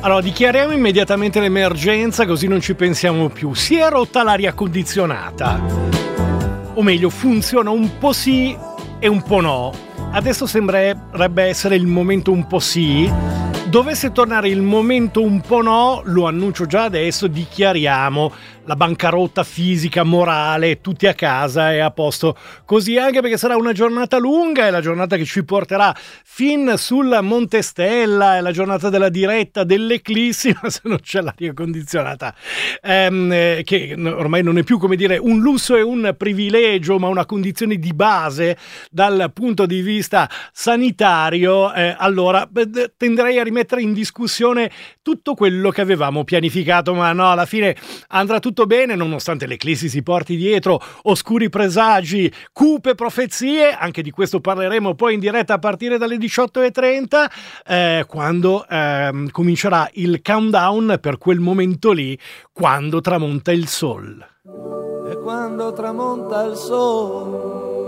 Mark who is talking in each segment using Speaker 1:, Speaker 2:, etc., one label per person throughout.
Speaker 1: Allora, dichiariamo immediatamente l'emergenza, così non ci pensiamo più. Si è rotta l'aria condizionata, o meglio, funziona un po' sì e un po' no. Adesso sembrerebbe essere il momento un po' sì. Dovesse tornare il momento un po' no, lo annuncio già adesso, dichiariamo la bancarotta fisica, morale, tutti a casa e a posto così, anche perché sarà una giornata lunga, è la giornata che ci porterà fin sul Monte Stella, è la giornata della diretta dell'eclissi, ma se non c'è l'aria condizionata, che ormai non è più, come dire, un lusso e un privilegio, ma una condizione di base dal punto di vista sanitario, allora tenderei a rimettere in discussione tutto quello che avevamo pianificato, ma no, alla fine andrà tutto bene, nonostante l'eclissi si porti dietro oscuri presagi, cupe profezie. Anche di questo parleremo poi in diretta a partire dalle 18:30, quando comincerà il countdown per quel momento lì, quando tramonta il sol.
Speaker 2: E quando tramonta il sol,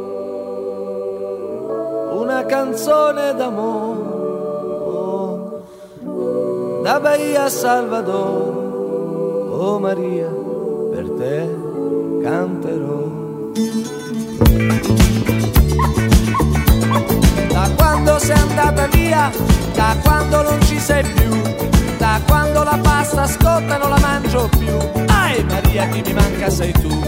Speaker 2: una canzone d'amore da Bahia a Salvador, oh Maria, per te canterò. Da quando sei andata via, da quando non ci sei più, da quando la pasta scotta e non la mangio più, ai Maria, chi mi manca sei tu.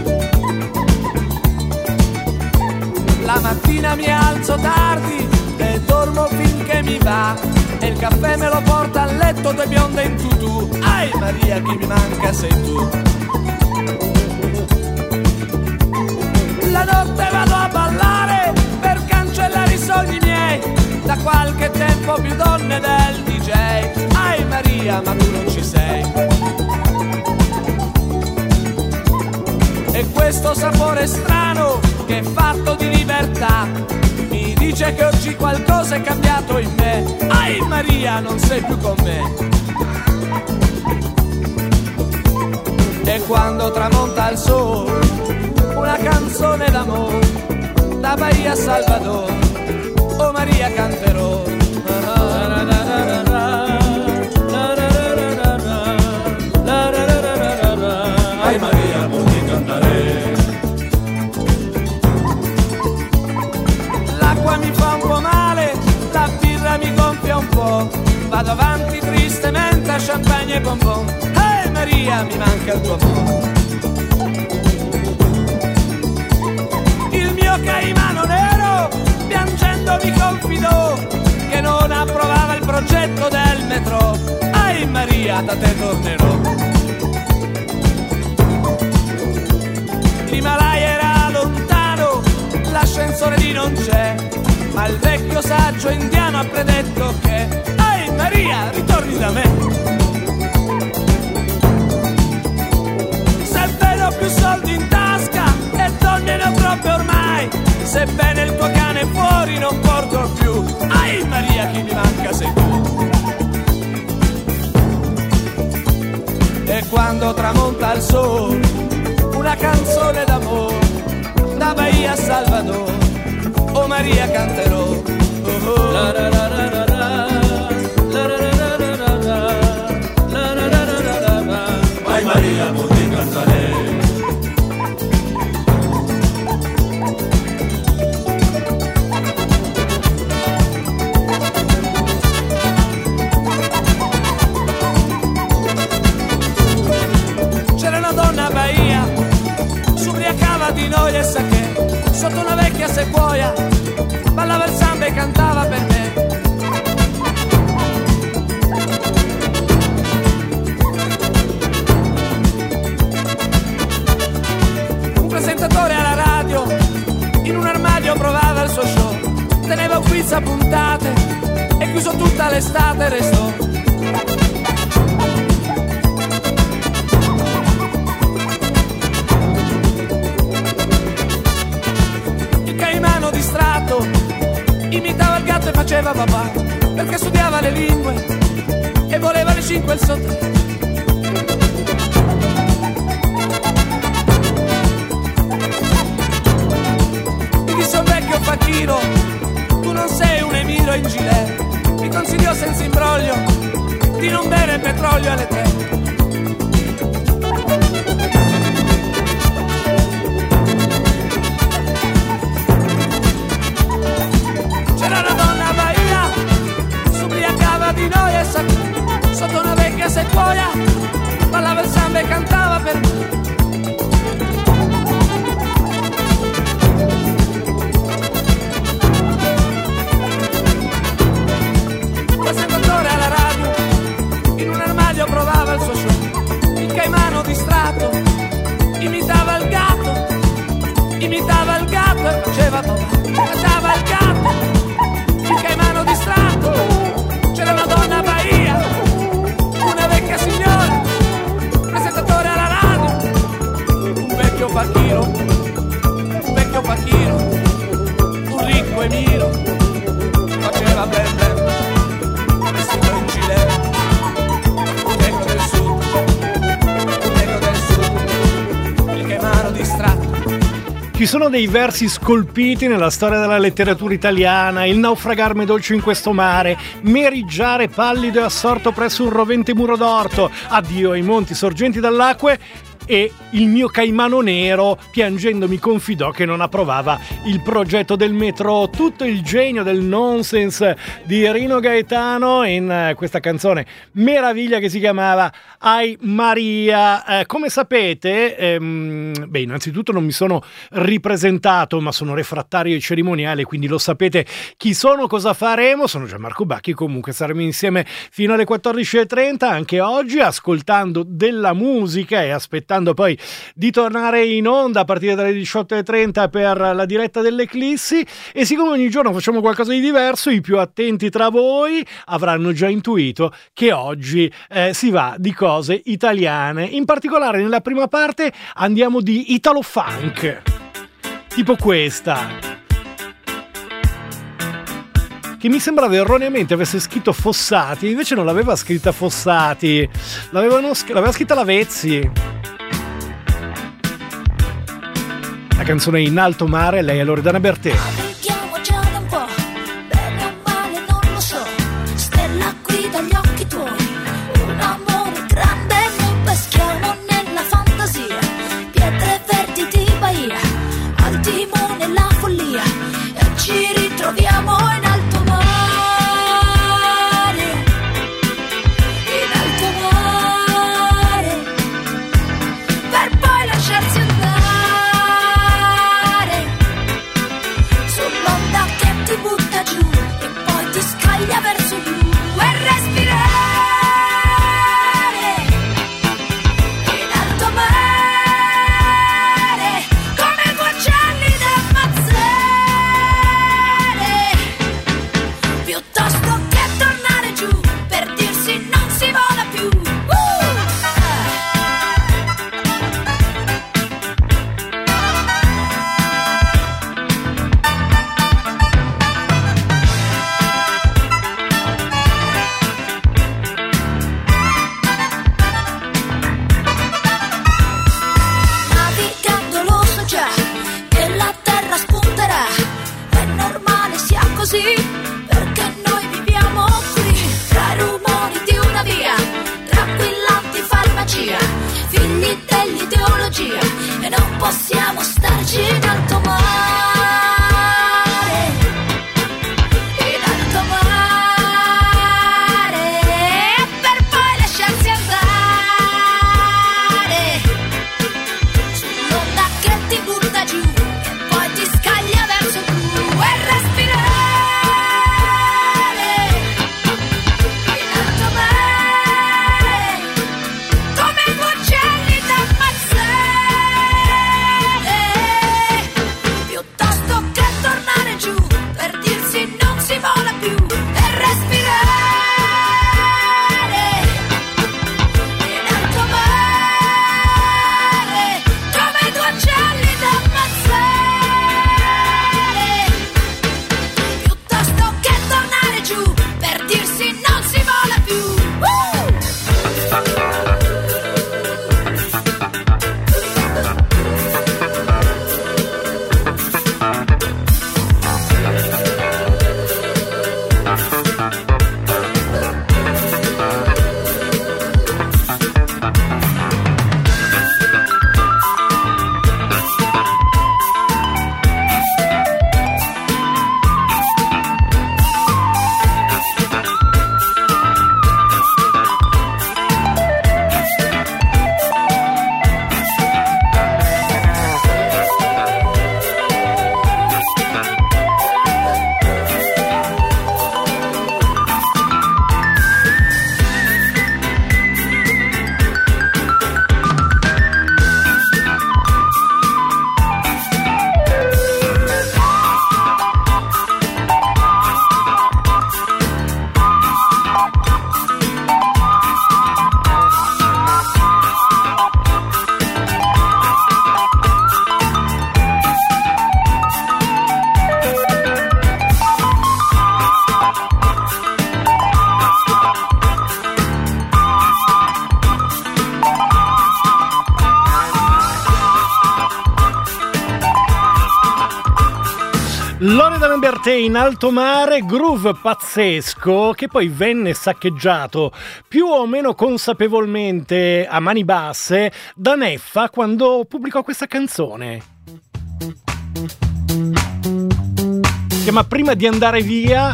Speaker 2: La mattina mi alzo tardi e dormo finché mi va, e il caffè me lo porta a letto due bionde in tutù, ai Maria, chi mi manca sei tu. La notte vado a ballare per cancellare i sogni miei, da qualche tempo più donne del DJ, ai Maria, ma tu non ci sei. E questo sapore strano che è fatto di libertà mi dice che oggi qualcosa è cambiato in me, ai Maria, non sei più con me. E quando tramonta il sole, una canzone d'amore da Bahia a Salvador, oh Maria, canterò. Ai Maria, puoi cantare. L'acqua mi fa un po' male, la birra mi gonfia un po', vado avanti tristemente a champagne e bonbon, ai Maria, mi manca il tuo amore. Il mio caimano nero piangendo mi confidò che non approvava il progetto del metro, ai Maria, da te tornerò. L'Himalaya era lontano, l'ascensore lì non c'è, ma il vecchio saggio indiano ha predetto che, ai Maria, ritorni da me. Se vedo più soldi in tasca e donne ne ho troppe ormai, sebbene il tuo cane fuori non porto più, ai Maria, chi mi manca sei tu. E quando tramonta il sole, una canzone d'amore da Bahia a Salvador, oh Maria, canterò. Oh, oh. La, la, la, la, la, la. La, la, la, la, la, la, la. La, la, la, la, la, la. Ai Maria, puoi cantare. C'era una donna a Bahia, s'ubriacava di noia e sake, sotto una vecchia sequoia, ballava il samba e cantava per me. Un presentatore alla radio, in un armadio provava il suo show, teneva un quiz a puntate e chiuso tutta l'estate restò. Distratto, imitava il gatto e faceva papà, perché studiava le lingue e voleva le 5 il sotto. Mi disse un vecchio facchino, tu non sei un emiro in gilet, mi consigliò senza imbroglio di non bere petrolio alle 3. C'era una donna a Bahia, s'ubriacava di noia e sotto una vecchia sequoia ballava il samba e cantava per me. Presentatore alla radio, in un armadio provava il suo show. Il caimano distratto imitava il gatto e faceva papà. Cantava il gatto, il caimano distratto. C'era una donna a Bahia, una vecchia signora, presentatore alla radio, un vecchio facchino, un ricco emiro, faceva blen blen, vestito in gilet, un negro del sud, il caimano distratto.
Speaker 1: Ci sono dei versi scolpiti nella storia della letteratura italiana: il naufragarmi dolce in questo mare, meriggiare pallido e assorto presso un rovente muro d'orto, addio ai monti sorgenti dall'acque, e il mio caimano nero piangendo mi confidò che non approvava il progetto del metro. Tutto il genio del nonsense di Rino Gaetano in questa canzone meraviglia che si chiamava Ai Maria. Come sapete, innanzitutto non mi sono ripresentato, ma sono refrattario ai cerimoniali, quindi lo sapete chi sono, cosa faremo. Sono Gianmarco Bacchi, comunque saremo insieme fino alle 14.30 anche oggi, ascoltando della musica e aspettando poi di tornare in onda a partire dalle 18.30 per la diretta dell'Eclissi. E siccome ogni giorno facciamo qualcosa di diverso, i più attenti tra voi avranno già intuito che oggi si va di cose italiane. In particolare nella prima parte andiamo di Italo Funk, tipo questa, che mi sembrava erroneamente avesse scritto Fossati, invece non l'aveva scritta Fossati, l'aveva scritta Lavezzi. La canzone In alto mare, lei è Loredana Bertè.
Speaker 3: Chiamo già da un po', bene o male non lo so, stella qui dagli occhi tuoi, un amore grande, noi peschiamo nella fantasia, pietre verdi di Bahia, al timone la follia, e ci ritroviamo in alto mare, per poi lasciarsi andare su
Speaker 1: Loredana Bertè in alto mare, groove pazzesco che poi venne saccheggiato più o meno consapevolmente a mani basse da Neffa quando pubblicò questa canzone. Si chiama Prima di andare via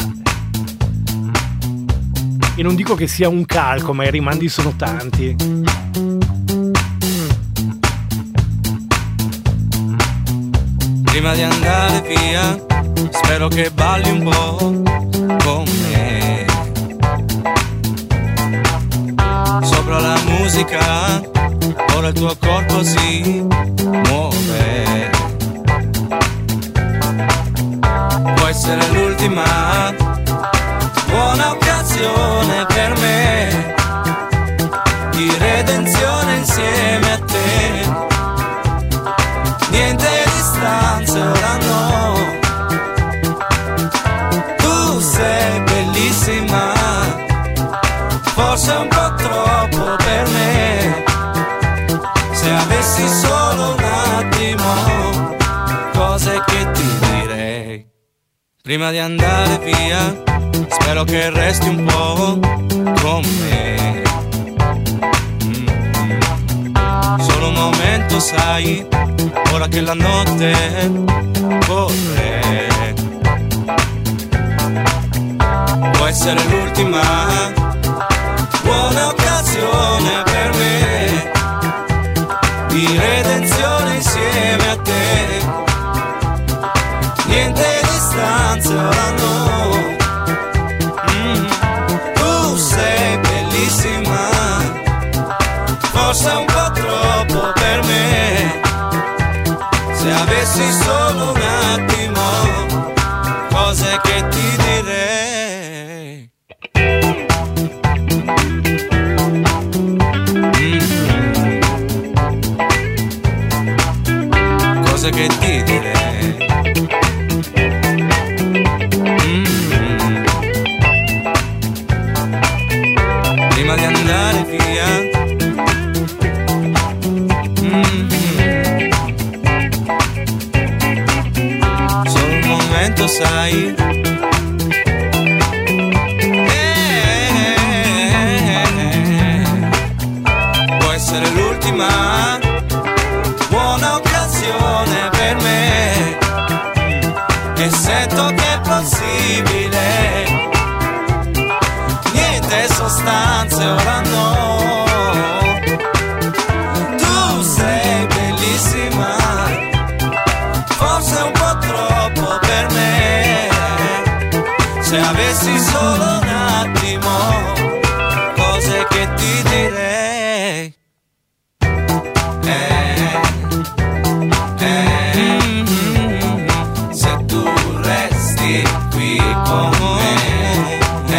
Speaker 1: e non dico che sia un calco, ma i rimandi sono tanti.
Speaker 2: Prima di andare via, spero che balli un po' con me. Sopra la musica, ora il tuo corpo si muove. Può essere l'ultima buona occasione per me di redenzione insieme a te. Niente distanze, ora no. Tu sei bellissima, forse un po' troppo per me. Se avessi solo un attimo, cose che ti direi. Prima di andare via, spero che resti un po' con me. Solo un momento, sai, ora che la notte corre. Può essere l'ultima buona occasione per me di redenzione insieme a te. Niente distanze, ora no. Tu sei bellissima, forse un po' troppo per me. Se avessi solo un attimo, cose che ti direi. Cose che ti direi. Prima di andare via, sai, può essere l'ultima buona occasione per me. E sento che è possibile. Niente sostanze, ora no. Tu sei bellissima, forse un po' troppo per me. Se avessi solo un attimo, cose che ti direi. Se tu resti qui con me,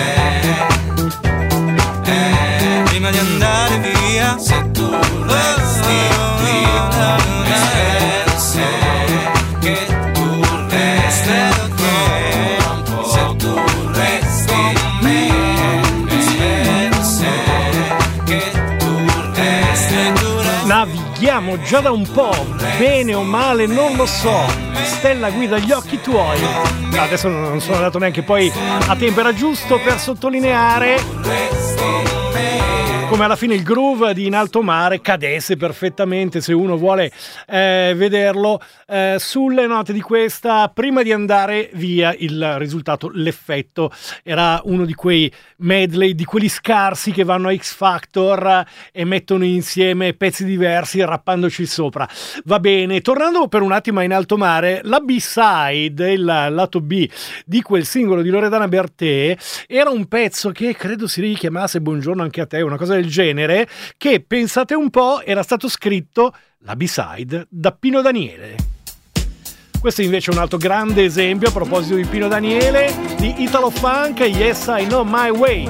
Speaker 2: prima di andare via. Se tu resti qui con me, spero che tu resti con me. Se tu resti con me, spero che tu resti.
Speaker 1: Navighiamo già da un po', bene o male non lo so. Stella guida gli occhi tuoi. Adesso non sono andato neanche poi a tempo, era giusto per sottolineare come alla fine il groove di In alto mare cadesse perfettamente, se uno vuole vederlo, sulle note di questa Prima di andare via. Il risultato, l'effetto, era uno di quei medley, di quelli scarsi che vanno a X Factor e mettono insieme pezzi diversi rappandoci sopra. Va bene, tornando per un attimo a In alto mare, la B-side, il lato B di quel singolo di Loredana Bertè, era un pezzo che credo si richiamasse Buongiorno anche a te, una cosa del genere, che pensate un po' era stato scritto, la B-side, da Pino Daniele. Questo invece è un altro grande esempio a proposito di Pino Daniele, di Italo Funk, Yes I Know My Way.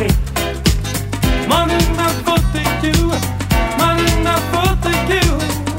Speaker 4: Money enough for you.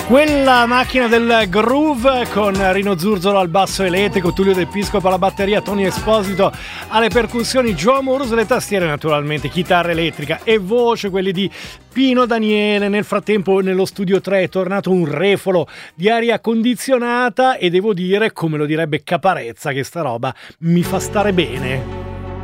Speaker 1: Quella macchina del groove con Rino Zurzolo al basso elettrico, Tullio De Piscopo alla batteria, Tony Esposito alle percussioni, Joe Amoroso alle tastiere naturalmente, chitarra elettrica e voce, quelli di Pino Daniele. Nel frattempo nello studio 3 è tornato un refolo di aria condizionata e devo dire, come lo direbbe Caparezza, che sta roba mi fa stare bene.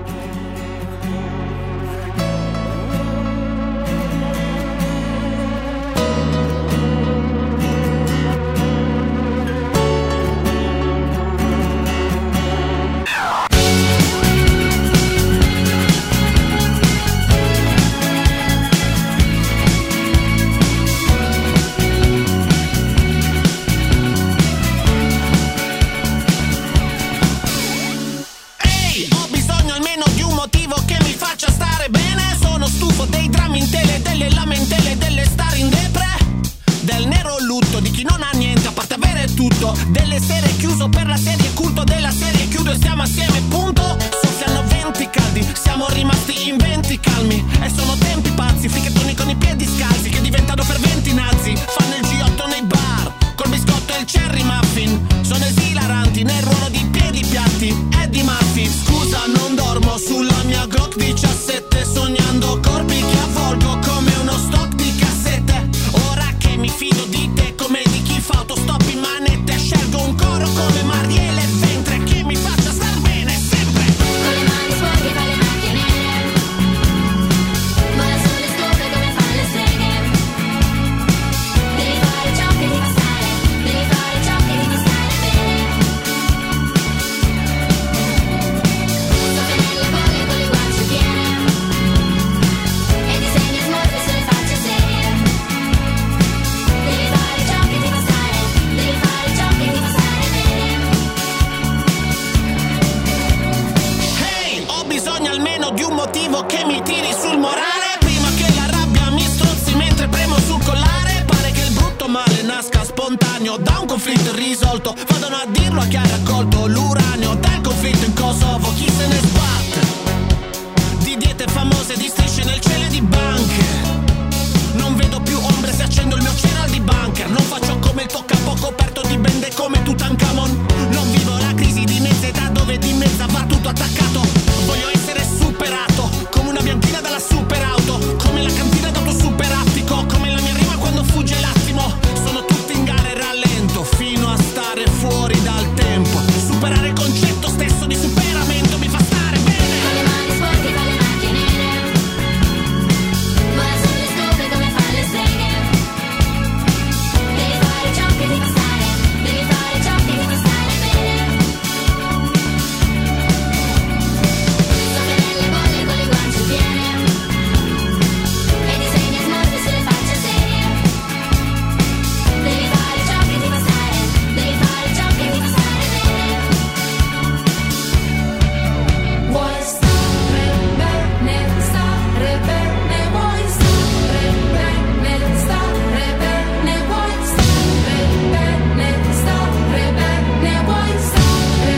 Speaker 4: Delle serie chiuso per la serie, culto della serie, chiudo e stiamo assieme, punto. Soffiano venti caldi, siamo rimasti in 20 calmi. E sono tempi pazzi, fricchettoni con i piedi scalzi che diventano ferventi nazi. Fanno il G8 nei bar, col biscotto e il cherry muffin. Sono esilaranti nel ruolo di piedi piatti. Eddie Murphy, scusa non dormo sulla mia Glock 17, sognando corpi che avvolgo come uno stock di cassette. Ora che mi fido di te come di chi fa autostop in manette, scelgo un coro come Marielle Ventre che mi faccia star bene sempre.
Speaker 3: Con le mani sporche fa le macchie nere, vola sulle scopre come fanno le streghe. Devi fare ciò che ti fa stare, devi fare ciò che ti fa stare bene. Soffia nelle bolle con le guance piene e disegna smorfie sulle facce serie. Devi fare ciò che ti fa stare, devi fare ciò che ti fa stare bene.
Speaker 4: Hey, ho bisogno almeno di un motivo che mi tiri sul morale, prima che la rabbia mi strozzi mentre premo sul collare. Pare che il brutto male nasca spontaneo da un conflitto irrisolto. Vadano a dirlo a chi ha raccolto l'uranio dal conflitto in Kosovo. Chi se ne sbatte di diete famose, di strisce nel cielo e di banche. Non vedo più ombre se accendo il mio cereal di bunker. Non faccio come il toccapo coperto di bende come Tutankhamon. Non vivo la crisi di mezza età dove di mezza va tutto attaccato. Voglio essere superato come una bianchina dalla superauto, come la cantina d'auto superattico, come la mia rima quando fugge l'attimo. Sono tutti in gara e rallento fino a stare fuori dal tempo. Superare il concetto stesso di superamento mi fa stare bene.
Speaker 3: Con le mani sporche fa le macchie nere, vola sulle scopre come fanno le streghe. Devi fare ciò che ti fa stare, devi fare ciò che ti fa stare bene. Soffia nelle bolle con le guance piene e disegna smorfie sulle facce serie. Devi fare ciò che ti fa stare, devi fare ciò che ti fa stare bene. Vuoi stare bene, vuoi stare bene, vuoi stare bene, vuoi stare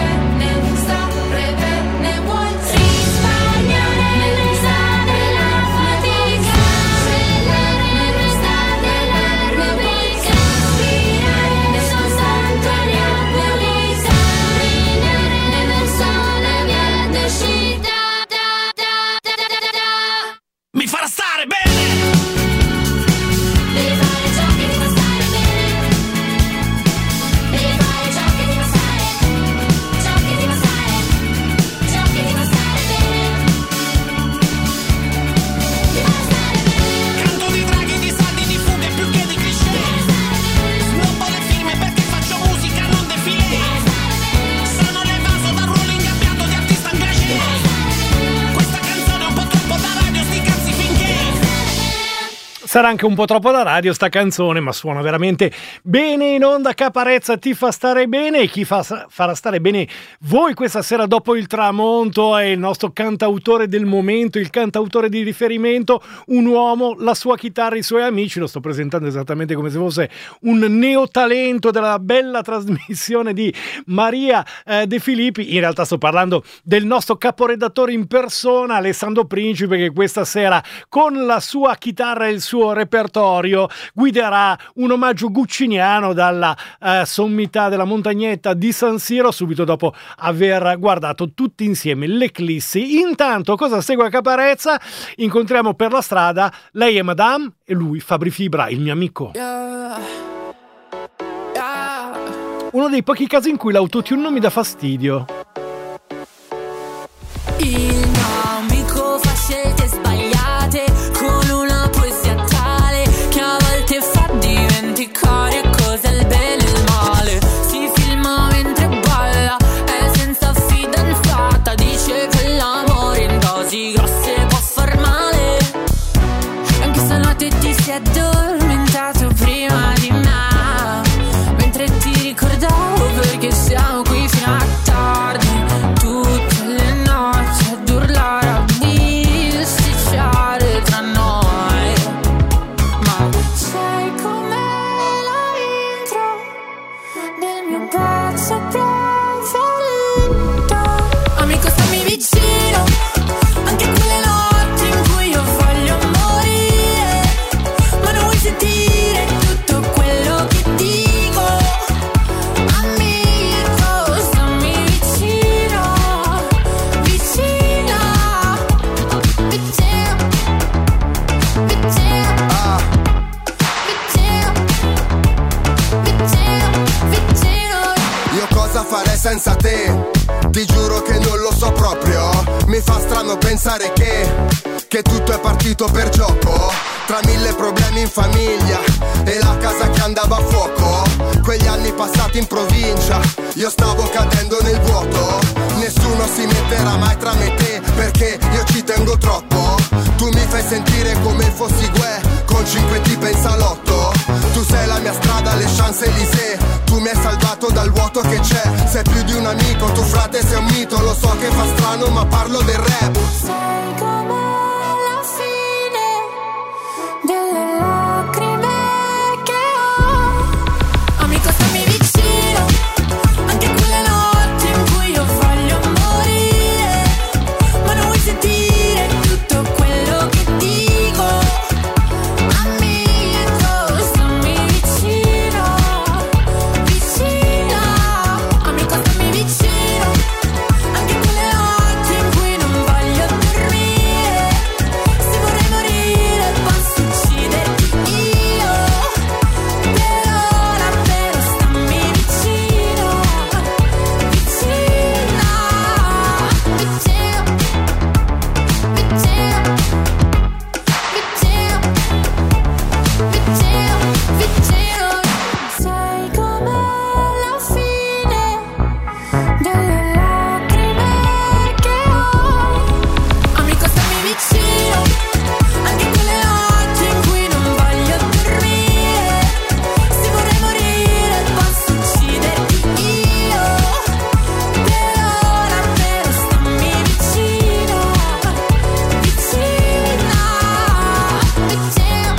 Speaker 3: bene, vuoi risparmiare l'estate, la fatica, l'estate, rubrica, respirare soltanto aria pulita, camminare verso la via d'uscita.
Speaker 4: Mi farà stare bene.
Speaker 3: Devi fare ciò che ti fa stare bene. Devi fare ciò che ti fa stare, ciò che ti fa stare, ciò che ti fa stare bene. Ti fa stare bene.
Speaker 4: Canto di draghi, di saldi, di fughe più che di cliché. Snobbo le firme perché faccio musica, non defilé. Sono l'evaso dal ruolo ingabbiato di artista engagé. Questa canzone è un po' troppo da radio, sti cazzi finché.
Speaker 1: Sarà anche un po' troppo da radio sta canzone, ma suona veramente bene in onda. Caparezza ti fa stare bene, e chi farà stare bene voi questa sera dopo il tramonto è il nostro cantautore del momento, il cantautore di riferimento, un uomo, la sua chitarra, i suoi amici. Lo sto presentando esattamente come se fosse un neotalento della bella trasmissione di Maria De Filippi. In realtà sto parlando del nostro caporedattore in persona, Alessandro Principe, che questa sera con la sua chitarra e il suo suo repertorio guiderà un omaggio gucciniano dalla sommità della montagnetta di San Siro, subito dopo aver guardato tutti insieme l'eclissi. Intanto cosa segue a Caparezza? Incontriamo per la strada lei è Madame e lui Fabri Fibra, il mio amico. Uno dei pochi casi in cui l'autotune non mi dà fastidio.
Speaker 5: Il mio amico fa scelte sbagliate con una poesia tale che a volte fa dimenticare cos'è il bene e il male. Si filma mentre balla, è senza fidanzata, dice che l'amore in dosi grosse può far male. Anche stanotte ti sei addormentato prima di me, mentre ti ricordavo perché siamo qui fino a tardi. Tutte le notti ad urlare, a bisticciare tra noi. Ma sai com'è la intro del mio pezzo preferito? Amico, stammi vicino, anche quelle notti in cui io voglio morire, ma non vuoi sentire tutto quello che dico. Amico, stammi vicino, vicino, vicino, vicino, vicino, vicino.
Speaker 6: Io cosa farei senza te? Ti giuro che non lo so proprio. Mi fa strano pensare che tutto è partito per gioco. Tra mille problemi in famiglia e la casa che andava a fuoco. Quegli anni passati in provincia, io stavo cadendo nel vuoto. Nessuno si metterà mai tra me e te, perché io ci tengo troppo. Tu mi fai sentire come fossi Gue, con 5 tipe in salotto. Tu sei la mia strada, le Champs-Élysées. Tu mi hai salvato dal vuoto che c'è. Sei più di un amico, tu frate sei un mito. Lo so che fa strano ma parlo del rap.
Speaker 5: Sai com'è la fine delle lacrime che ho. Amico, stammi vicino, anche quelle notti in cui io voglio morire, ma non vuoi sentire tutto quello che dico. Amico, stammi vicino, vicino. Amico, stammi vicino, anche quelle notti in cui non voglio dormire. Se vorrei morire posso ucciderti io. Per ora però stammi vicino, vicino, vicino, vicino, vicino, vicino. Sai com'è la fine delle lacrime che ho. Amico, stammi vicino, anche quelle notti in cui non voglio dormire. Se vorrei morire posso ucciderti io. Per ora però stammi vicino, vicino, vicino, vicino,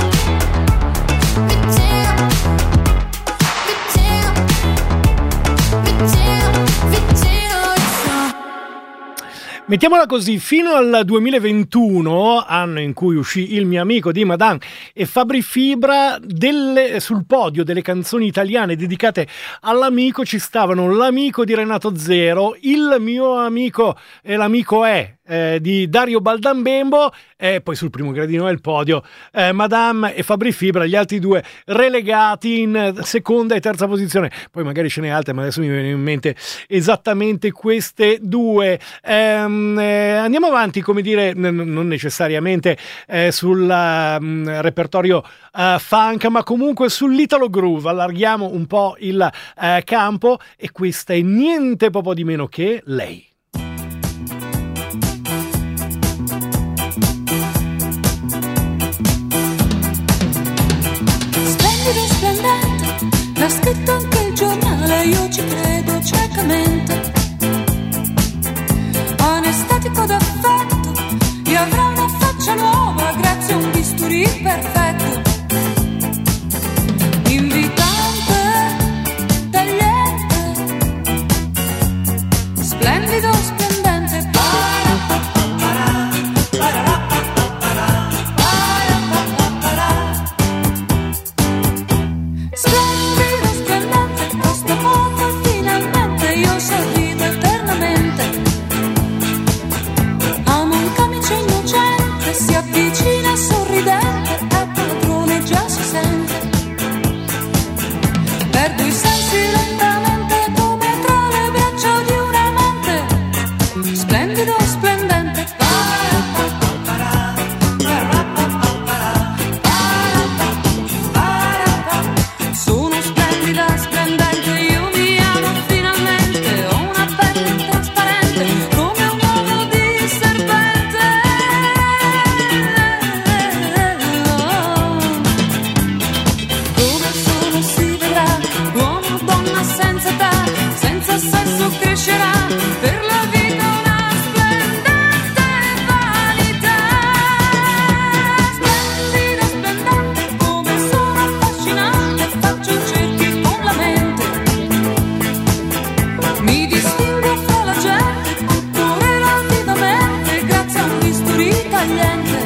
Speaker 5: vicino, vicino.
Speaker 1: Mettiamola così, fino al 2021, anno in cui uscì Il mio amico di Madame e Fabri Fibra, sul podio delle canzoni italiane dedicate all'amico ci stavano L'amico di Renato Zero, Il mio amico e l'amico è di Dario Baldambembo, e poi sul primo gradino del podio Madame e Fabri Fibra, gli altri due relegati in seconda e terza posizione. Poi magari ce n'è altre, ma adesso mi viene in mente esattamente queste due. Andiamo avanti, come dire, non necessariamente sul repertorio funk, ma comunque sull'Italo Groove. Allarghiamo un po' il campo e questa è niente poco di meno che lei.
Speaker 5: Splendido, splendente, l'ha scritto anche il giornale, io ci credo ciecamente. Anestetico d'affetto, io avrò una faccia nuova grazie a un bisturi perfetto. Invitante, tagliente, splendido, splendente. crescerà per la vita una splendente vanità. Splendida, splendente, come sono affascinante, faccio cerchi con la mente. Mi distingo fra la gente, tutto relativamente, grazie a un bisturi tagliente.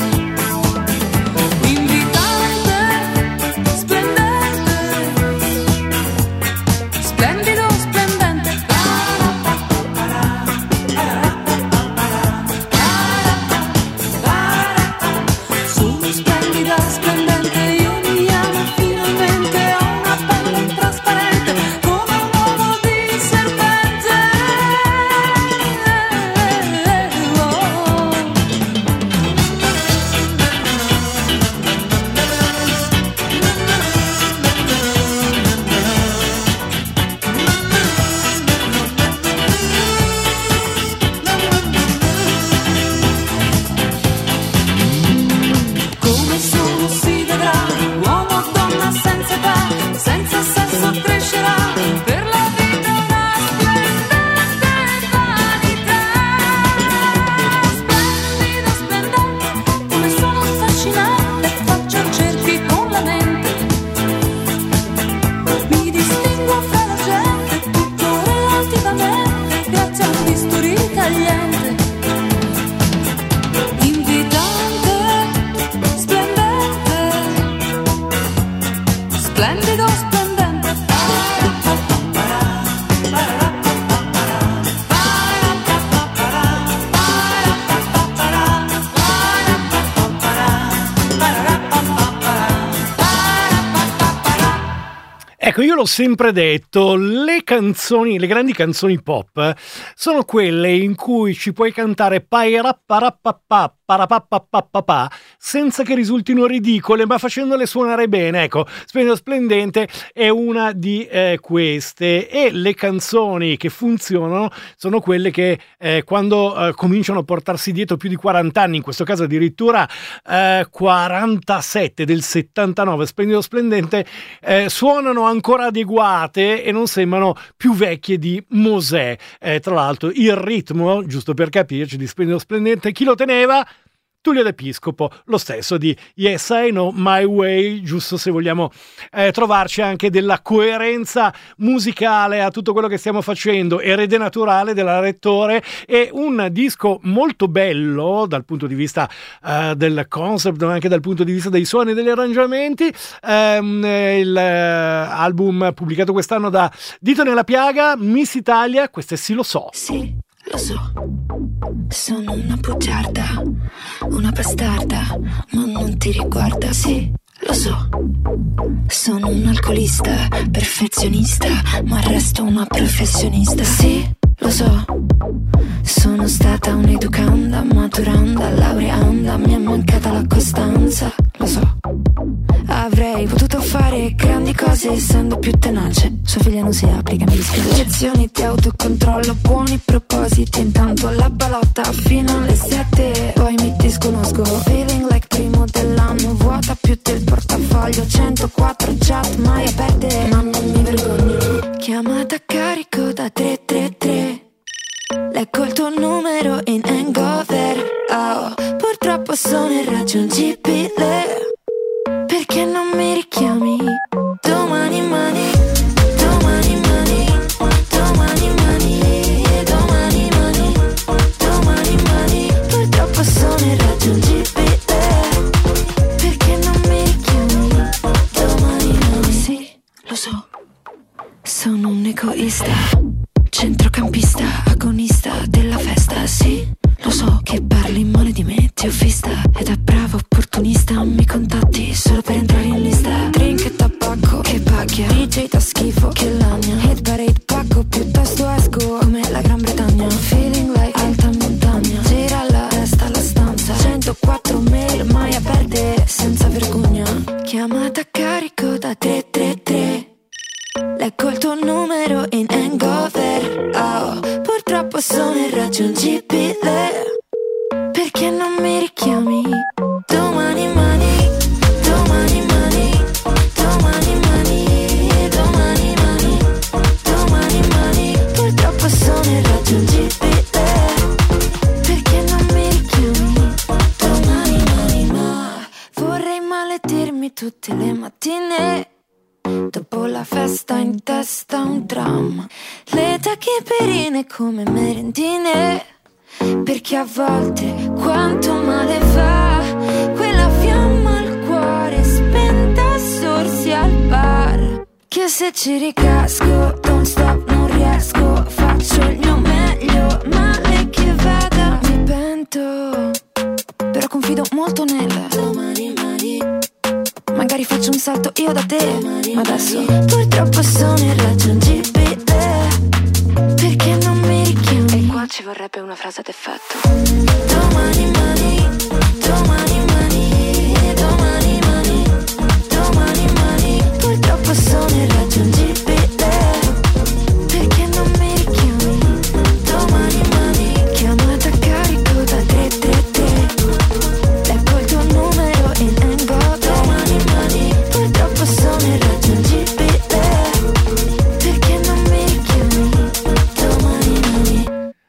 Speaker 1: Ecco, io l'ho sempre detto, le canzoni, le grandi canzoni pop sono quelle in cui ci puoi cantare pairapparapapà, parapapapapà, senza che risultino ridicole, ma facendole suonare bene. Ecco, Splendido Splendente è una di queste, e le canzoni che funzionano sono quelle che quando cominciano a portarsi dietro più di 40 anni, in questo caso addirittura 47 del 79, Splendido Splendente, suonano ancora adeguate e non sembrano più vecchie di Mosè. Tra l'altro il ritmo, giusto per capirci, di Splendido Splendente chi lo teneva? Tullio d'Episcopo, lo stesso di Yes I Know My Way, giusto se vogliamo trovarci anche della coerenza musicale a tutto quello che stiamo facendo, erede naturale della Rettore, e un disco molto bello dal punto di vista del concept, ma anche dal punto di vista dei suoni e degli arrangiamenti. L'album pubblicato quest'anno da Dito nella Piaga, Miss Italia, questo è Sì lo so.
Speaker 7: Sì, lo so, sono una bugiarda, una bastarda, ma non ti riguarda. Sì, lo so, sono un alcolista, perfezionista, ma resto una professionista. Sì, lo so, sono stata un'educanda, maturanda, laureanda, mi è mancata la costanza. Lo so, avrei potuto fare grandi cose essendo più tenace. Sua figlia non si applica, mi dispiace. Lezioni di autocontrollo, buoni propositi, intanto la balotta fino alle 7. Poi mi disconosco, feeling like primo dell'anno, vuota più del portafoglio, 104 chat mai aperte, ma non mi vergogno. Chiamata a carico da 333, leggo il tuo numero in hangover. Oh, purtroppo sono irraggiungibile, perché non mi richiami? Domani mani, domani mani, domani mani, domani mani, domani mani. Purtroppo sono irraggiungibile, perché non mi richiami? Domani mani. Sì, lo so, sono un egoista, centrocampista, agonista della festa. Sì, lo so che parli male di me, ti ho vista, ed è bravo opportunista, mi contatti solo per entrare in lista. Drink e tabacco, che pacchia, DJ da schifo, che lagna, hit parade, pacco, piuttosto esco come la Gran Bretagna. Feeling like alta montagna, gira la testa alla stanza, 104 mail mai aperte, senza vergogna. Chiamata a carico da 333, leggo il tuo numero in hangover. Oh, purtroppo sono irraggiungibile, perché non mi richiami? Domani mani, domani mani, domani mani, domani mani, domani mani. Purtroppo sono tutte le mattine. Dopo la festa in testa un tram, le tachipirine come merendine, perché a volte quanto male fa quella fiamma al cuore spenta a sorsi al bar. Che se ci ricasco, don't stop, non riesco, faccio il mio meglio, male che vada, mi pento, però confido molto nel domani. Magari faccio un salto io da te, ma adesso purtroppo sono irraggiungibile, perché non mi richiami. E qua ci vorrebbe una frase d'effetto. Domani mani, domani mani, domani mani, domani mani. Purtroppo sono irraggiungibile, perché non mi richiami. Domani mani, chiamata a carico da 333. Leggo il tuo numero in envelope. Domani mani, purtroppo sono irraggiungibile, perché non mi richiami. Domani mani.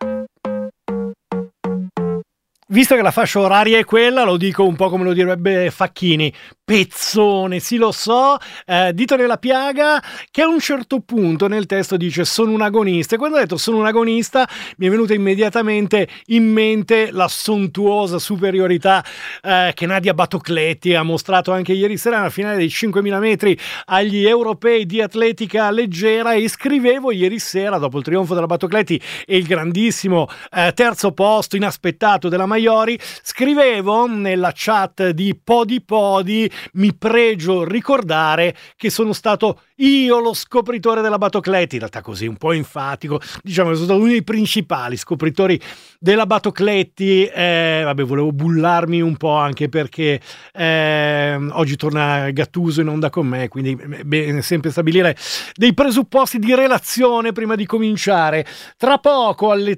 Speaker 1: Visto che la fascia oraria è quella, lo dico un po' come lo direbbe Facchini, pezzone, sì lo so, dito nella piaga, che a un certo punto nel testo dice sono un agonista, e quando ha detto sono un agonista mi è venuta immediatamente in mente la sontuosa superiorità che Nadia Batocletti ha mostrato anche ieri sera alla finale dei 5.000 metri agli europei di atletica leggera, e scrivevo ieri sera, dopo il trionfo della Batocletti e il grandissimo terzo posto inaspettato della Maiori, scrivevo nella chat di Podi, mi pregio ricordare che sono stato io lo scopritore della Batocletti, in realtà così un po' enfatico, diciamo che sono stato uno dei principali scopritori della Batocletti. Volevo bullarmi un po' anche perché oggi torna Gattuso in onda con me, quindi bene sempre stabilire dei presupposti di relazione prima di cominciare. Tra poco alle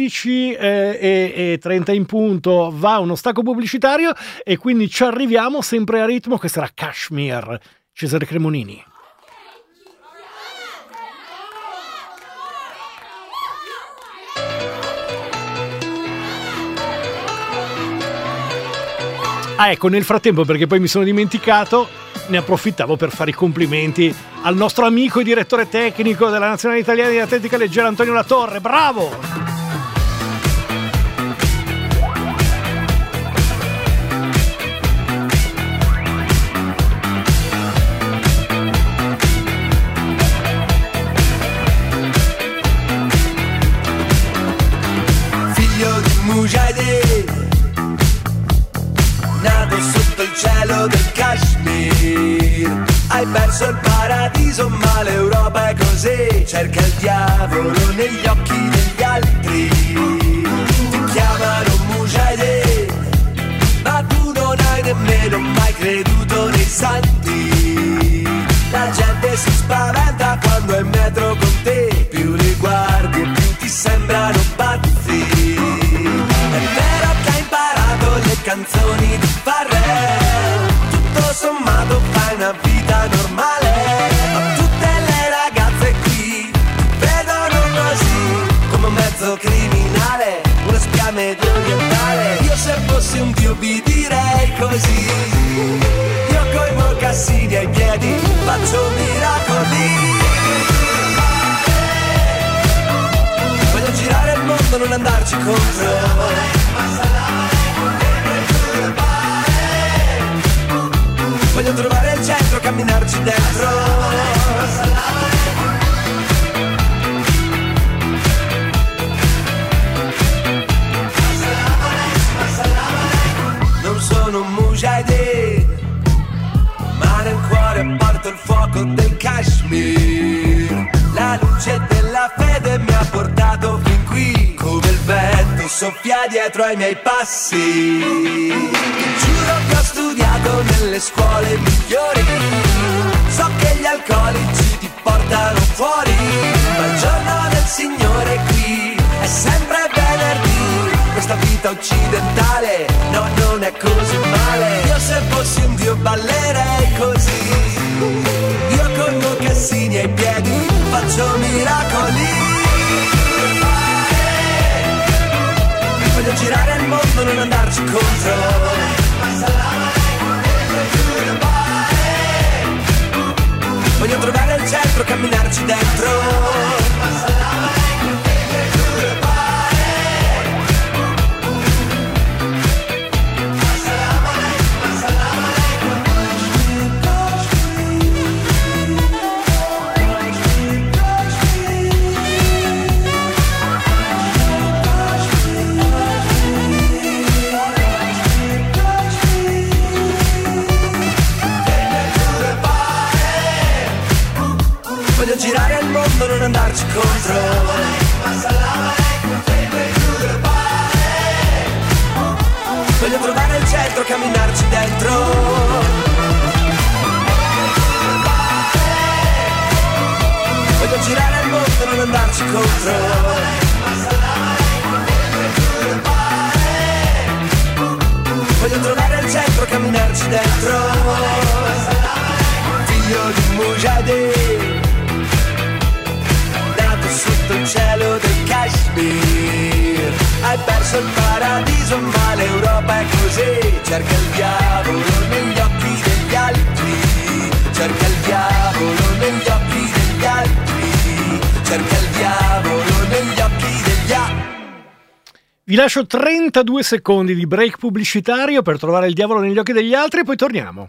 Speaker 1: 13:30 in punto va uno stacco pubblicitario e quindi ci arriviamo sempre a ritmo. Questa era Kashmir, Cesare Cremonini. Ecco, nel frattempo, perché poi mi sono dimenticato, ne approfittavo per fare i complimenti al nostro amico e direttore tecnico della Nazionale Italiana di Atletica Leggera, Antonio Latorre. Bravo!
Speaker 2: Figlio di Mujahideen, nato sotto il cielo del Kashmir, hai perso il paradiso ma l'Europa è così, cerca il diavolo negli occhi degli altri, ti chiamano Mujahideen, ma tu non hai nemmeno mai creduto nei santi, la gente si spaventa quando è in metro con te, più li guardi e più ti sembrano pazzi, è vero che hai imparato le canzoni di Pharrell, tutto sommato fai una vita normale, ma tutte le ragazze qui vedono così, come un mezzo criminale, una spia medio orientale. Io se fossi un dio vi direi così, io coi mocassini ai piedi faccio miracoli, voglio girare il mondo, non andarci contro, voglio trovare il centro, camminarci dentro. Non sono un mujahideen, ma nel cuore porto il fuoco del Kashmir. La luce della fede mi ha portato fin qui, come il vento soffia dietro ai miei passi. Giuro che ho studiato nelle scuole migliori, so che gli alcolici ti portano fuori, ma il giorno del Signore qui è sempre venerdì. Questa vita occidentale, no, non è così male. Io se fossi un dio ballerei così, io con mocassini ai piedi faccio miracoli, voglio girare il mondo, non andarci contro, andarci contro. Voglio trovare il centro, camminarci dentro. Voglio girare il mondo e non andarci contro. Voglio trovare il centro, camminarci dentro. Figlio di Mujahideen, nato sotto il cielo del Kashmir. Hai perso il paradiso ma l'Europa è così. Cerca il diavolo negli occhi degli altri. Cerca il diavolo negli occhi degli altri. Cerca il diavolo negli occhi degli altri.
Speaker 1: Vi lascio 32 secondi di break pubblicitario per trovare il diavolo negli occhi degli altri e poi torniamo.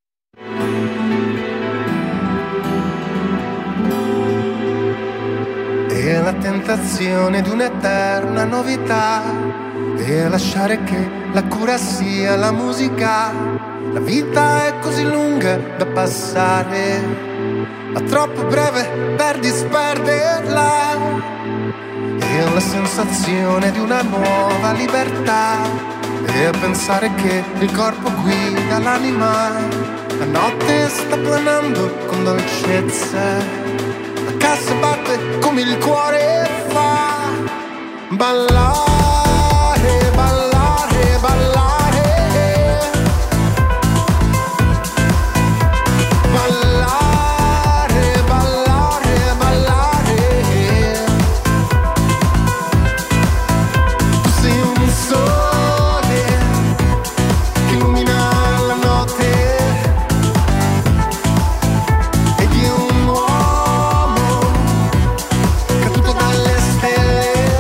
Speaker 8: E la tentazione di un'eterna novità, e lasciare che la cura sia la musica. La vita è così lunga da passare, ma troppo breve per disperderla. E la sensazione di una nuova libertà, e a pensare che il corpo guida l'anima. La notte sta planando con dolcezza, la cassa batte come il cuore fa. Ballare, ballare, ballare. Ballare, ballare, ballare. Tu sei un sole che illumina la notte, e di un uomo caduto dalle stelle,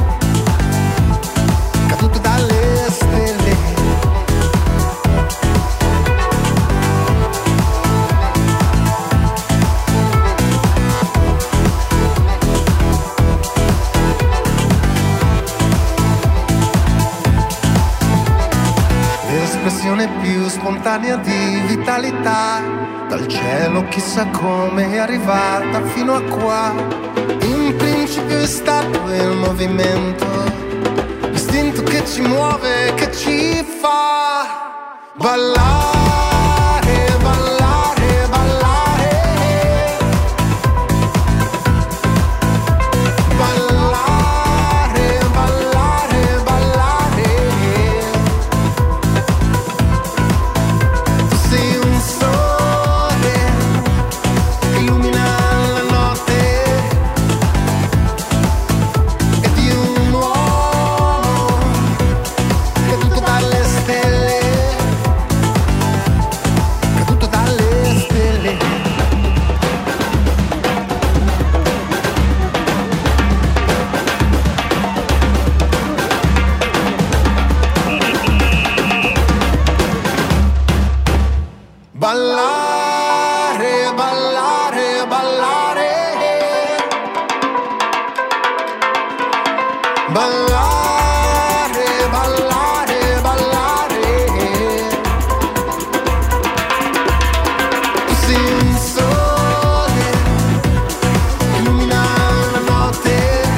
Speaker 8: caduto dalle stelle. L'espressione più spontanea di vitalità, dal cielo chissà come è arrivata fino a qua. In principio è stato il movimento, l'istinto che ci muove, che ci fa ballare, ballare, ballare. Ballare, ballare, ballare. Tu sei un sole che illumina la notte, e di un uomo caduto dalle stelle, caduto dalle stelle. Ballare, ballare, ballare. Ballare, ballare, ballare. Tu sei un sole che illumina la notte,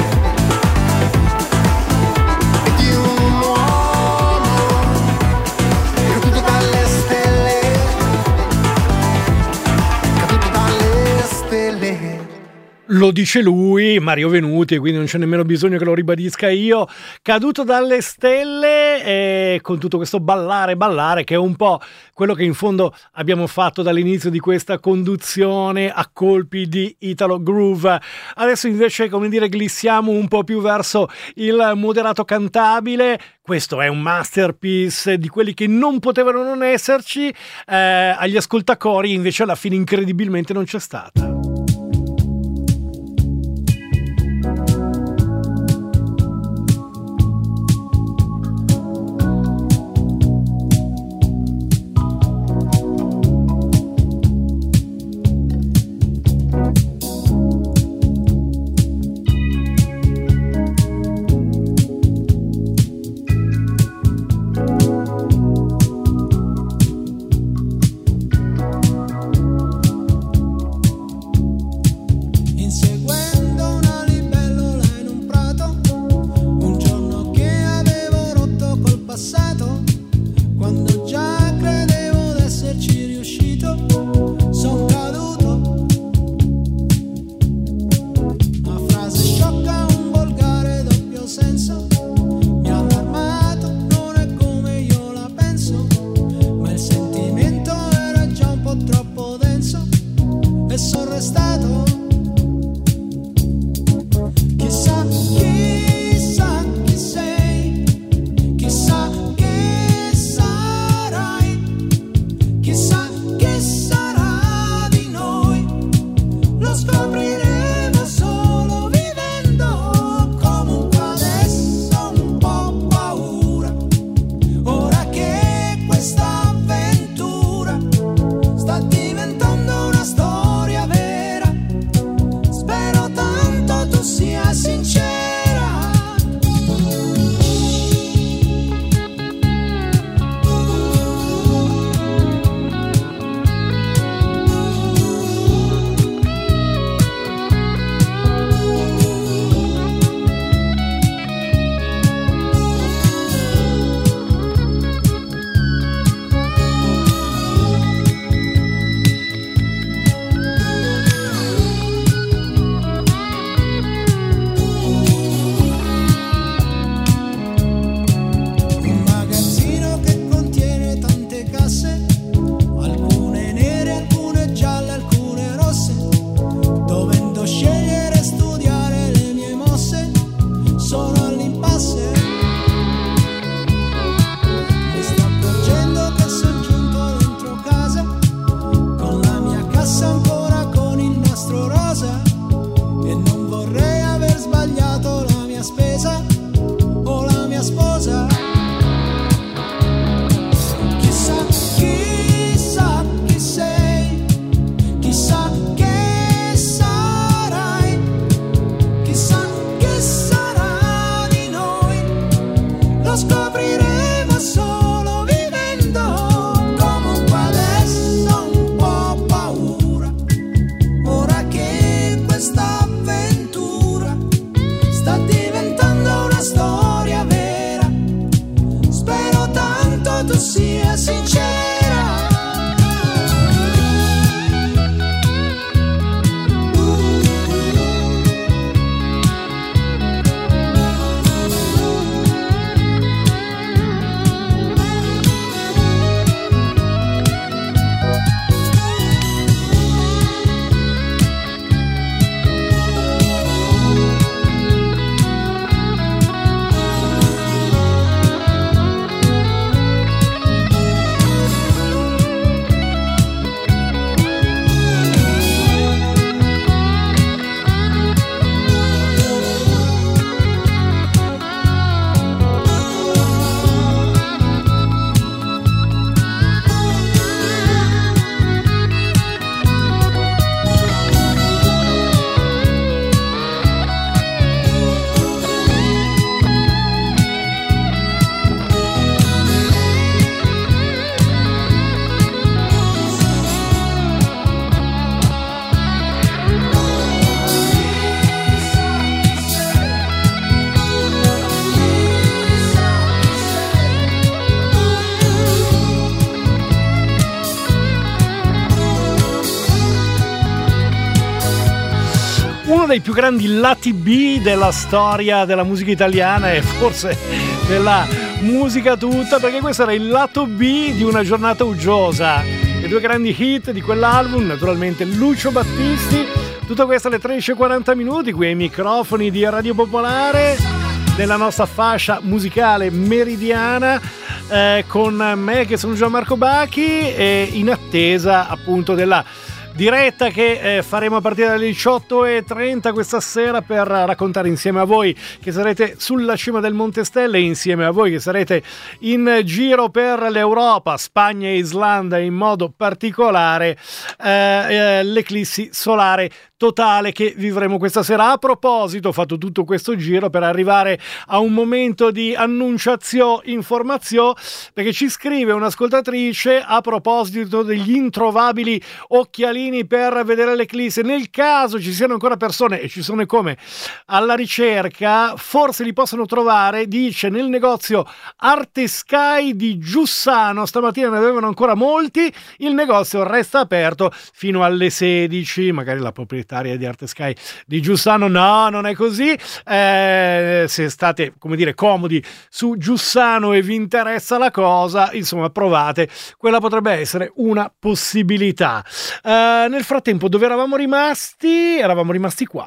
Speaker 8: e di un uomo caduto dalle stelle, caduto dalle stelle.
Speaker 1: Lo dice lui, Mario Venuti, quindi non c'è nemmeno bisogno che lo ribadisca io. Caduto dalle stelle, e con tutto questo ballare, ballare, che è un po' quello che in fondo abbiamo fatto dall'inizio di questa conduzione a colpi di Italo Groove. Adesso invece, come dire, glissiamo un po' più verso il moderato cantabile. Questo è un masterpiece di quelli che non potevano non esserci. Agli ascoltacori invece alla fine incredibilmente non c'è stata.
Speaker 2: troppo denso e sono restato. Chissà, chissà chi sei, chissà che sarai, chissà che sarà di noi, lo scopriremo solo vivendo. Comunque adesso un po' paura, ora che questa avventura sta diventando una storia vera. Spero tanto tu sia sincera. Un magazzino che contiene tante casse, alcune nere, alcune gialle, alcune rosse. Dovendo scegliere e studiare le mie mosse, sono all'impasse. Mi sto accorgendo che sono giunto dentro casa, con la mia cassa ancora con il nastro rosa, e non vorrei aver sbagliato la mia spesa o la mia sposa. Chissà, chissà chi sei, chissà che sarai, chissà che sarà di noi, lo scopriremo solo vivendo. Comunque adesso un po' paura, ora che questa avventura sta diventando una storia vera. Spero tanto tu sia sincera.
Speaker 1: Uno dei più grandi lati B della storia della musica italiana e forse della musica tutta, perché questo era il lato B di Una giornata uggiosa. Le due grandi hit di quell'album, naturalmente Lucio Battisti. Tutto questo alle 13:40 qui ai microfoni di Radio Popolare, nella nostra fascia musicale meridiana, con me che sono Gianmarco Bacchi, e in attesa appunto della diretta che faremo a partire dalle 18:30 questa sera, per raccontare insieme a voi che sarete sulla cima del Monte Stelle, e insieme a voi che sarete in giro per l'Europa, Spagna e Islanda in modo particolare, l'eclissi solare totale che vivremo questa sera. A proposito, ho fatto tutto questo giro per arrivare a un momento di annunciazio, informazio, perché ci scrive un'ascoltatrice a proposito degli introvabili occhiali dollarini per vedere l'eclisse. Nel caso ci siano ancora persone, e ci sono come, alla ricerca, forse li possono trovare, dice, nel negozio Arte Sky di Giussano. Stamattina ne avevano ancora molti, il negozio resta aperto fino alle 16. Magari la proprietaria di Arte Sky di Giussano, no, non è così. Se state, come dire, comodi su Giussano e vi interessa la cosa, insomma, provate, quella potrebbe essere una possibilità. Nel frattempo, dove eravamo rimasti? Eravamo rimasti qua.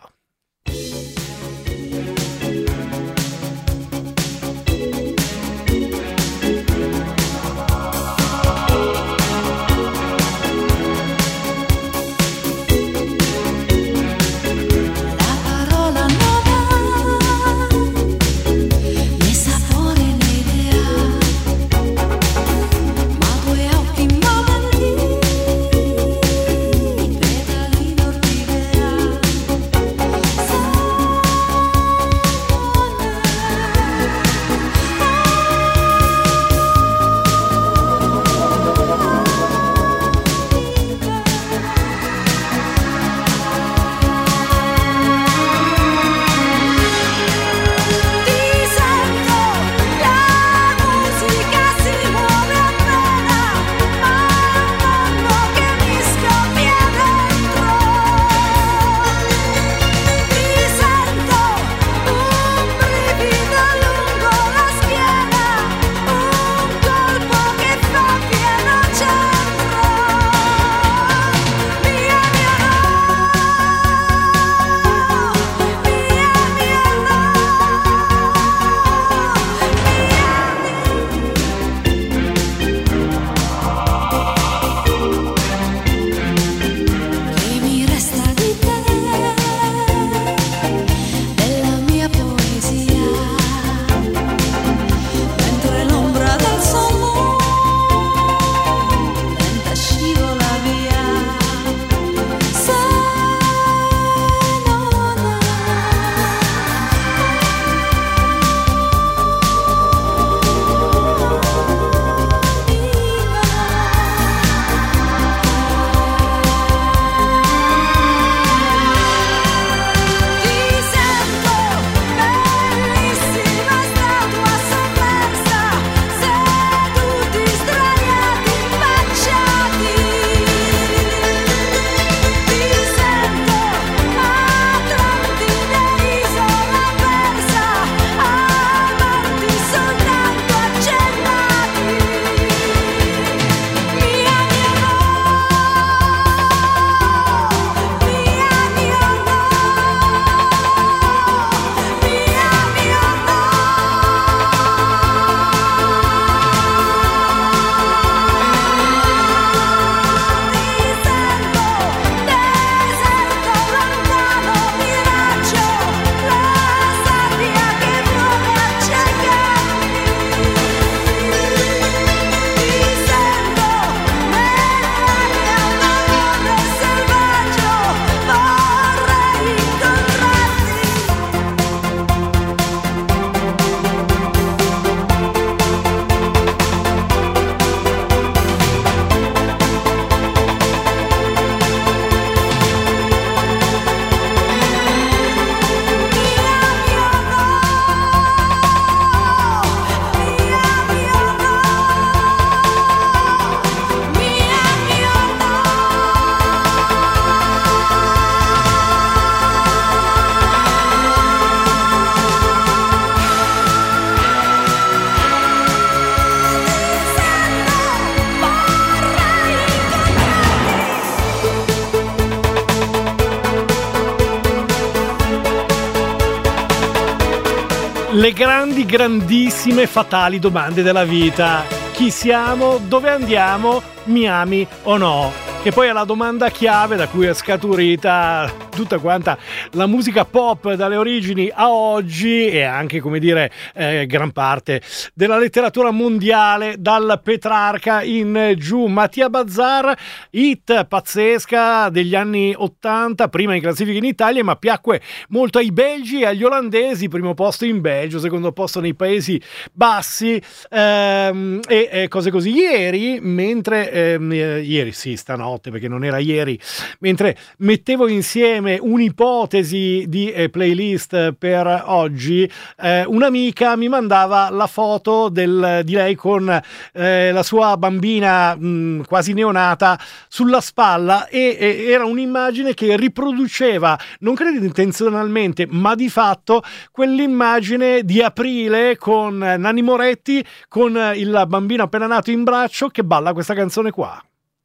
Speaker 1: Le grandi, grandissime, fatali domande della vita. Chi siamo? Dove andiamo? Mi ami o no? Che poi è la domanda chiave da cui è scaturita tutta quanta la musica pop dalle origini a oggi, e anche, come dire, gran parte della letteratura mondiale dal Petrarca in giù. Mattia Bazzar, hit pazzesca degli anni 80, prima in classifica in Italia, ma piacque molto ai belgi e agli olandesi, primo posto in Belgio, secondo posto nei Paesi Bassi, e cose così. Ieri, mentre ieri sì, stanotte notte, perché non era ieri, mentre mettevo insieme un'ipotesi di playlist per oggi, un'amica mi mandava la foto di lei con la sua bambina quasi neonata sulla spalla, e era un'immagine che riproduceva, non credo intenzionalmente, ma di fatto, quell'immagine di aprile con Nanni Moretti con il bambino appena nato in braccio che balla questa canzone qua.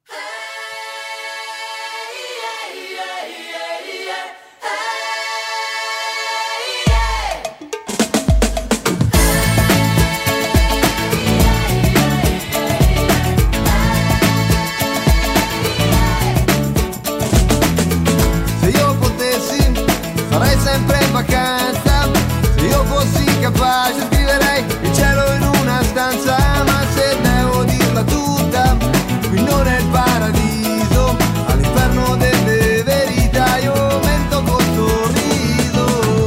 Speaker 9: Se io potessi sarei sempre in vacanza, se io fossi capace scriverei il cielo in una stanza, ma se devo dirla tutta, qui non è il paradiso, all'inferno delle verità io mento col sorriso.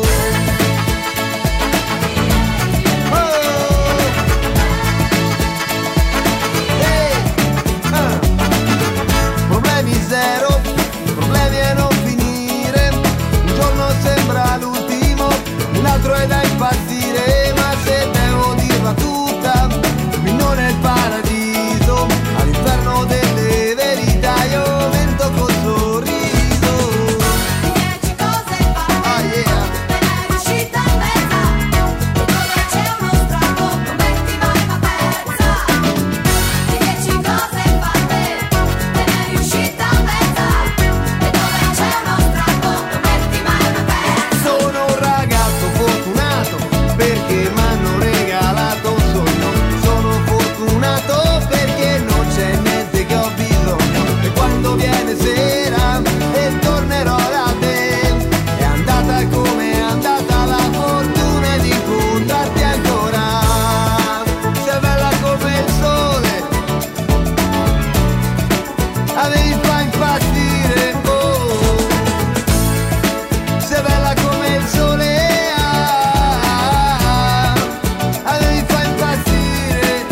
Speaker 9: Problemi zero, problemi a non finire, un giorno sembra l'ultimo, un altro è da impazzire, ma se devo dirla tutta, qui non è il paradiso, all'inferno delle verità io mento col sorriso.
Speaker 3: 10 cose fatte, te n'è riuscita mezza, e dove c'è uno strappo non metti mai una pezza. 10 cose fatte, te n'è riuscita mezza, e dove c'è uno strappo non metti mai una pezza.
Speaker 9: Sono un ragazzo fortunato perché m'hanno regalato un sogno, sono fortunato perché non c'è niente che ho bisogno, e quando viene sera e tornerò da te, è andata come è andata la fortuna di incontrarti ancora. Sei bella come il sole, a me mi fa impazzire, oh. Sei bella come il sole, a me mi fa impazzire,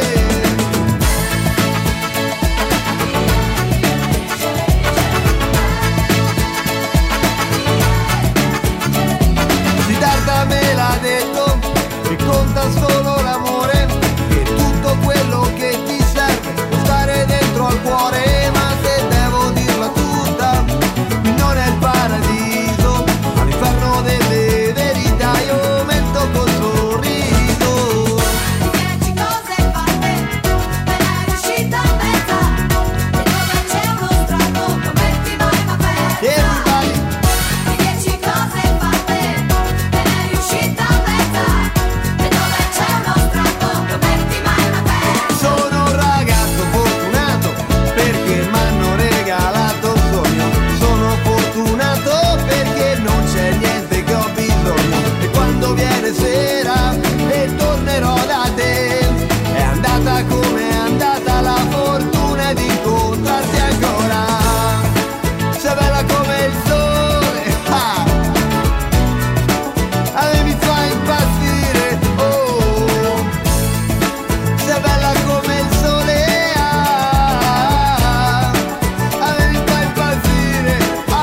Speaker 9: Siddhartha me l'ha detto, che conta solo l'amore, che tutto quello che ti serve è stare dentro al cuore, ma se devo dirla tutta, qui non è il paradiso, all'inferno delle verità io mento col sorriso.
Speaker 3: 10 cose fatte, te n'è riuscita mezza, e dove c'è uno strappo non metti mai una pezza.
Speaker 9: Everybody,
Speaker 3: 10 cose fatte, te n'è riuscita mezza, e dove c'è uno strappo non metti mai una pezza.
Speaker 9: sono un ragazzo fortunato perché m'hanno regalato un sogno, sono fortunato perché non c'è niente che ho bisogno, e quando viene sera e tornerò da te, è andata come è andata la fortuna di incontrarti ancora. Sei bella come il sole, a me mi fa impazzire, oh. Sei bella come il sole, a me mi fa impazzire,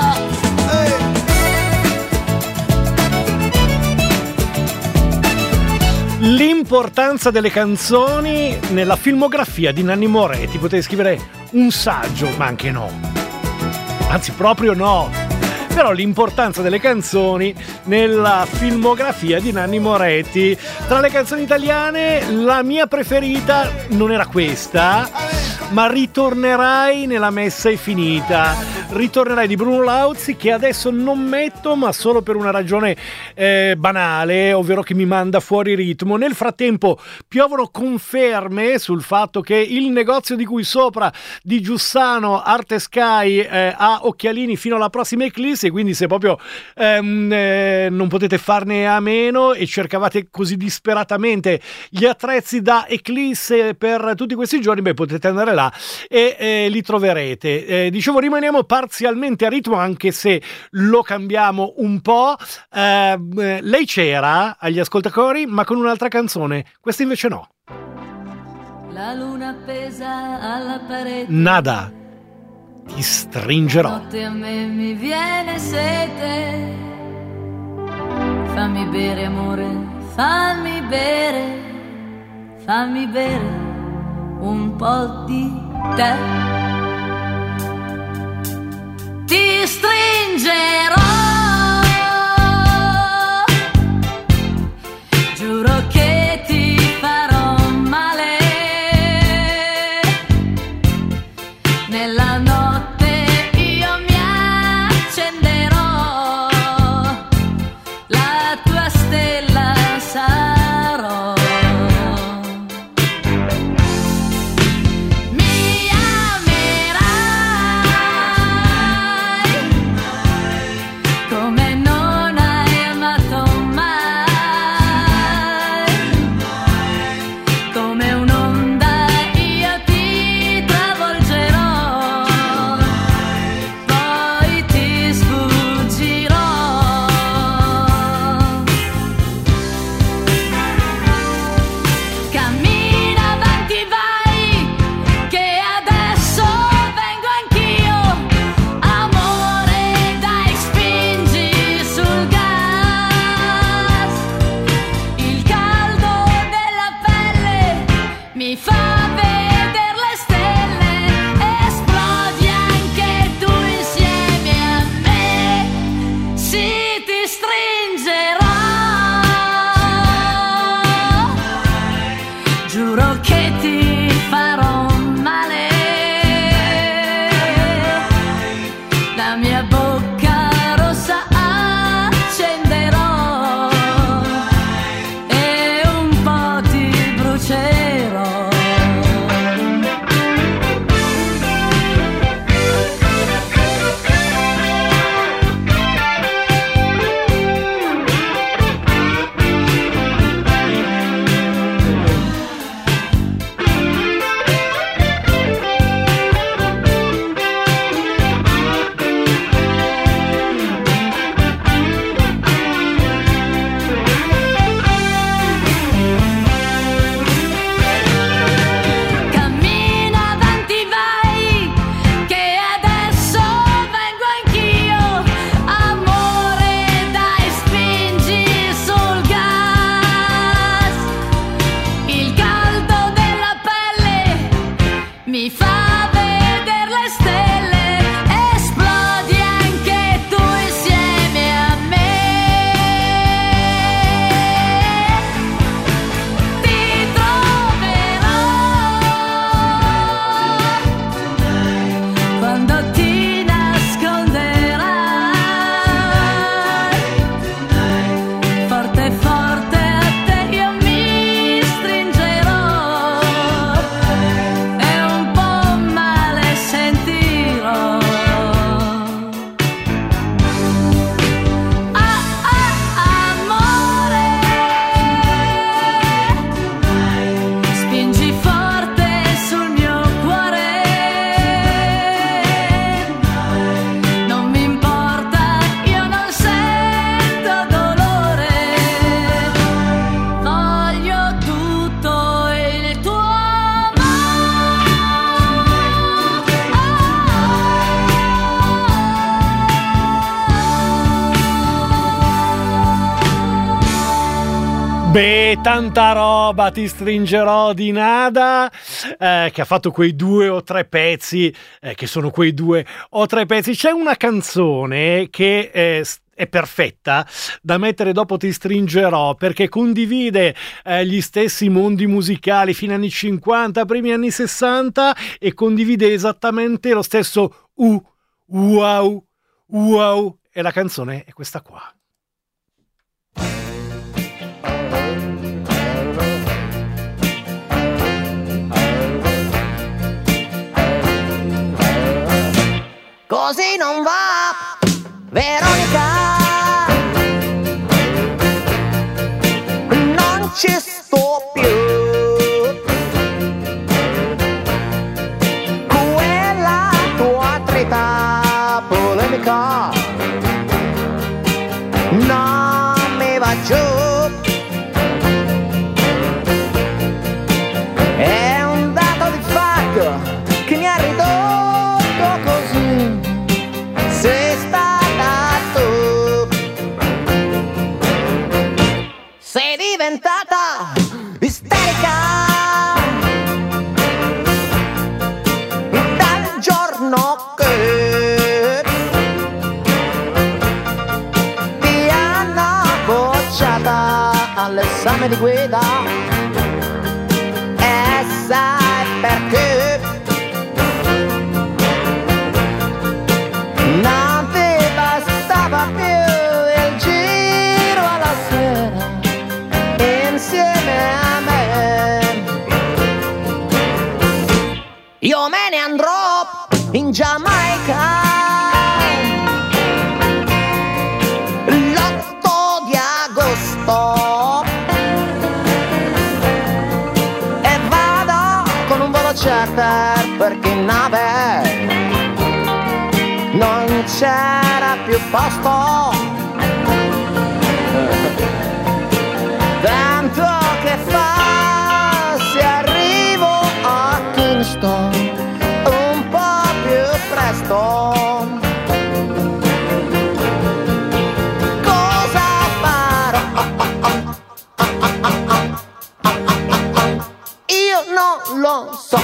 Speaker 1: L'importanza delle canzoni nella filmografia di Nanni Moretti. Potete scrivere un saggio, ma anche no, anzi proprio no. Però l'importanza delle canzoni nella filmografia di Nanni Moretti. Tra le canzoni italiane la mia preferita non era questa, ma Ritornerai nella messa è finita. Ritornerai di Bruno Lauzi, che adesso non metto, ma solo per una ragione banale, ovvero che mi manda fuori ritmo. Nel frattempo piovono conferme sul fatto che il negozio di cui sopra di Giussano, Arte Sky, ha occhialini fino alla prossima eclisse, quindi se proprio non potete farne a meno e cercavate così disperatamente gli attrezzi da eclisse per tutti questi giorni, beh, potete andare là e li troverete. Dicevo, rimaniamo parzialmente a ritmo, anche se lo cambiamo un po'. Lei c'era agli ascoltatori, ma con un'altra canzone, questa invece no.
Speaker 10: La luna appesa alla parete.
Speaker 1: Nada. ti stringerò.
Speaker 5: Notte a me mi viene sete, fammi bere amore, fammi bere un po' di te. Ti stringerò, giuro che ti farò male. Nella notte io mi accenderò, la tua stella sarò. Mi amerai come non hai amato mai, come un'onda io ti travolgerò, poi ti sfuggirò. Cammina avanti, vai, che adesso vengo anch'io. Amore, dai, spingi sul gas. Il caldo della pelle mi fa vedere le stelle. Esplodi anche tu insieme a me. Sì, ti stringerò, giuro che ti farò male. La mia bocca rossa accenderò e un po' ti brucerò. Cammina avanti, vai, che adesso vengo anch'io. Amore, dai, spingi sul gas. Il caldo della pelle mi fa vedere le stelle. Esplodi anche tu insieme a me. Ti troverò quando ti nasconderai. Forte forte a te io mi stringerò e un po' male sentirò. Amore, spingi forte sul mio cuore. Non mi importa, io non sento dolore. Voglio tutto il tuo
Speaker 1: Beh, tanta roba, ti stringerò di Nada, che ha fatto quei 2 o 3 pezzi, che sono quei 2 o 3 pezzi. C'è una canzone che è perfetta da mettere dopo Ti stringerò, perché condivide gli stessi mondi musicali fino anni 50, primi anni 60, e condivide esattamente lo stesso wow, e la canzone è questa qua.
Speaker 10: Così non va, Veronica, non ci sto più. Quella tua trita polemica non mi va giù. È un dato di fatto che mi ha ridotto così. di guida. E sai perché? Non ti bastava più il giro alla sera insieme a me. Io me ne andrò in Giamaica l'8 di agosto e vado con un volo charter perché in nave non c'era più posto. Tanto che fa se arrivo a Kingston un po' più presto. Cosa farò? Io non lo so.